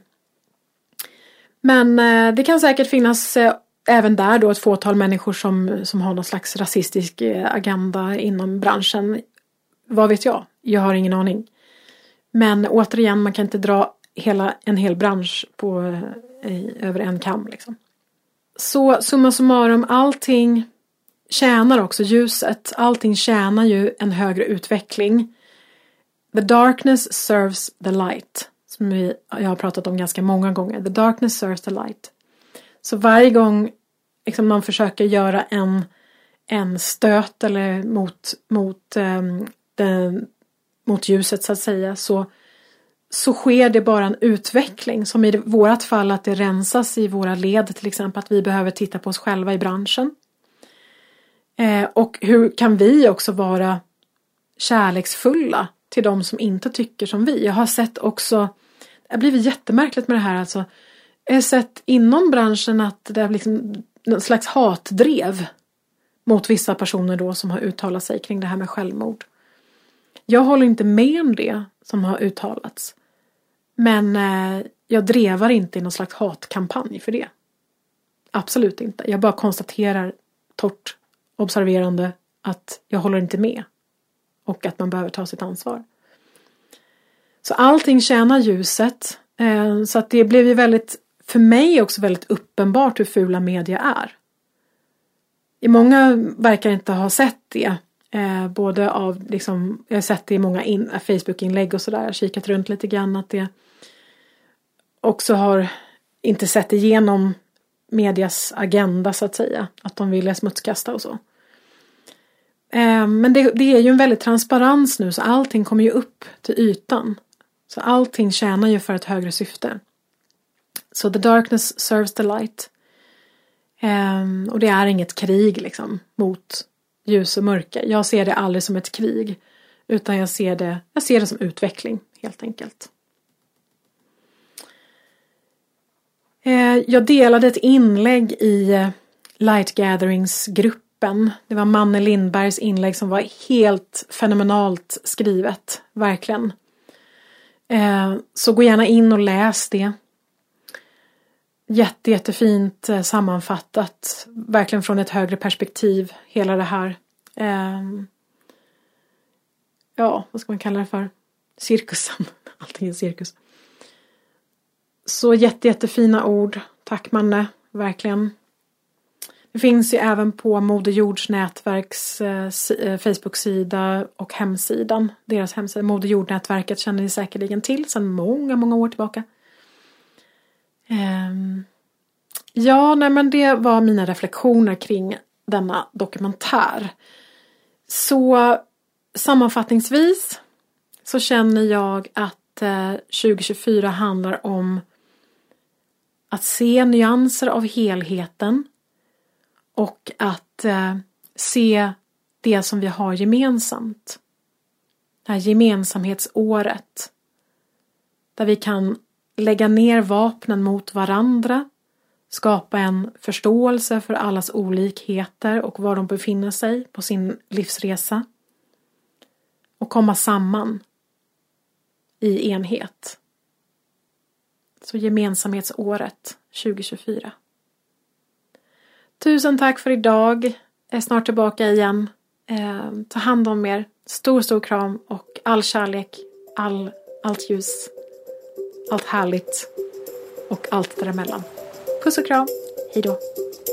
Men det kan säkert finnas även där då ett fåtal människor som, som har någon slags rasistisk agenda inom branschen. Vad vet jag? Jag har ingen aning. Men återigen, man kan inte dra hela, en hel bransch på, i, över en kam. Liksom. Så summa summarum, allting tjänar också ljuset. Allting tjänar ju en högre utveckling. The darkness serves the light. Som vi, jag har pratat om ganska många gånger. The darkness serves the light. Så varje gång liksom, man försöker göra en, en stöt eller mot... mot um, Den, mot ljuset så att säga, så, så sker det bara en utveckling, som i vårat fall att det rensas i våra led, till exempel att vi behöver titta på oss själva i branschen. Eh, och hur kan vi också vara kärleksfulla till de som inte tycker som vi. Jag har sett också, det har blivit jättemärkligt med det här alltså, jag har sett inom branschen att det är liksom någon slags hatdrev mot vissa personer då som har uttalat sig kring det här med självmord. Jag håller inte med om det som har uttalats. Men eh, jag drevar inte i någon slags hatkampanj för det. Absolut inte. Jag bara konstaterar torrt, observerande att jag håller inte med. Och att man behöver ta sitt ansvar. Så allting tjänar ljuset. Eh, så att det blev ju väldigt, för mig också väldigt uppenbart hur fula media är. I många verkar inte ha sett det. Eh, både av, liksom, jag har sett det i många in, Facebook-inlägg och sådär. Jag har kikat runt lite grann att det också har inte sett igenom medias agenda så att säga. Att de vill smutskasta och så. Eh, men det, det är ju en väldigt transparens nu, så allting kommer ju upp till ytan. Så allting tjänar ju för ett högre syfte. Så the darkness serves the light. Eh, och det är inget krig liksom mot ljus och mörker. Jag ser det aldrig som ett krig. Utan jag ser det, jag ser det som utveckling. Helt enkelt. Eh, jag delade ett inlägg i Light Gatherings-gruppen. Det var Manne Lindbergs inlägg som var helt fenomenalt skrivet. Verkligen. Eh, så gå gärna in och läs det. Jätte, jättefint eh, sammanfattat. Verkligen från ett högre perspektiv. Hela det här. Eh, ja, vad ska man kalla det för? Cirkusen. Allting är cirkus. Så jätte, jättefina ord. Tack Manne. Verkligen. Det finns ju även på Moder Jords nätverks eh, Facebook-sida och hemsidan. Deras hemsida. Moder Jord-nätverket känner ni säkerligen till sedan många, många år tillbaka. Um, ja, nej men det var mina reflektioner kring denna dokumentär. Så sammanfattningsvis så känner jag att eh, tjugo tjugofyra handlar om att se nyanser av helheten och att eh, se det som vi har gemensamt. Det här gemensamhetsåret där vi kan lägga ner vapnen mot varandra, skapa en förståelse för allas olikheter och var de befinner sig på sin livsresa och komma samman i enhet. Så gemensamhetsåret tjugo tjugofyra. Tusen tack för idag. Jag är snart tillbaka igen. Eh, ta hand om er. Stor, stor kram och all kärlek. All, allt ljus. Allt härligt. Och allt däremellan. Puss och kram. Hej då.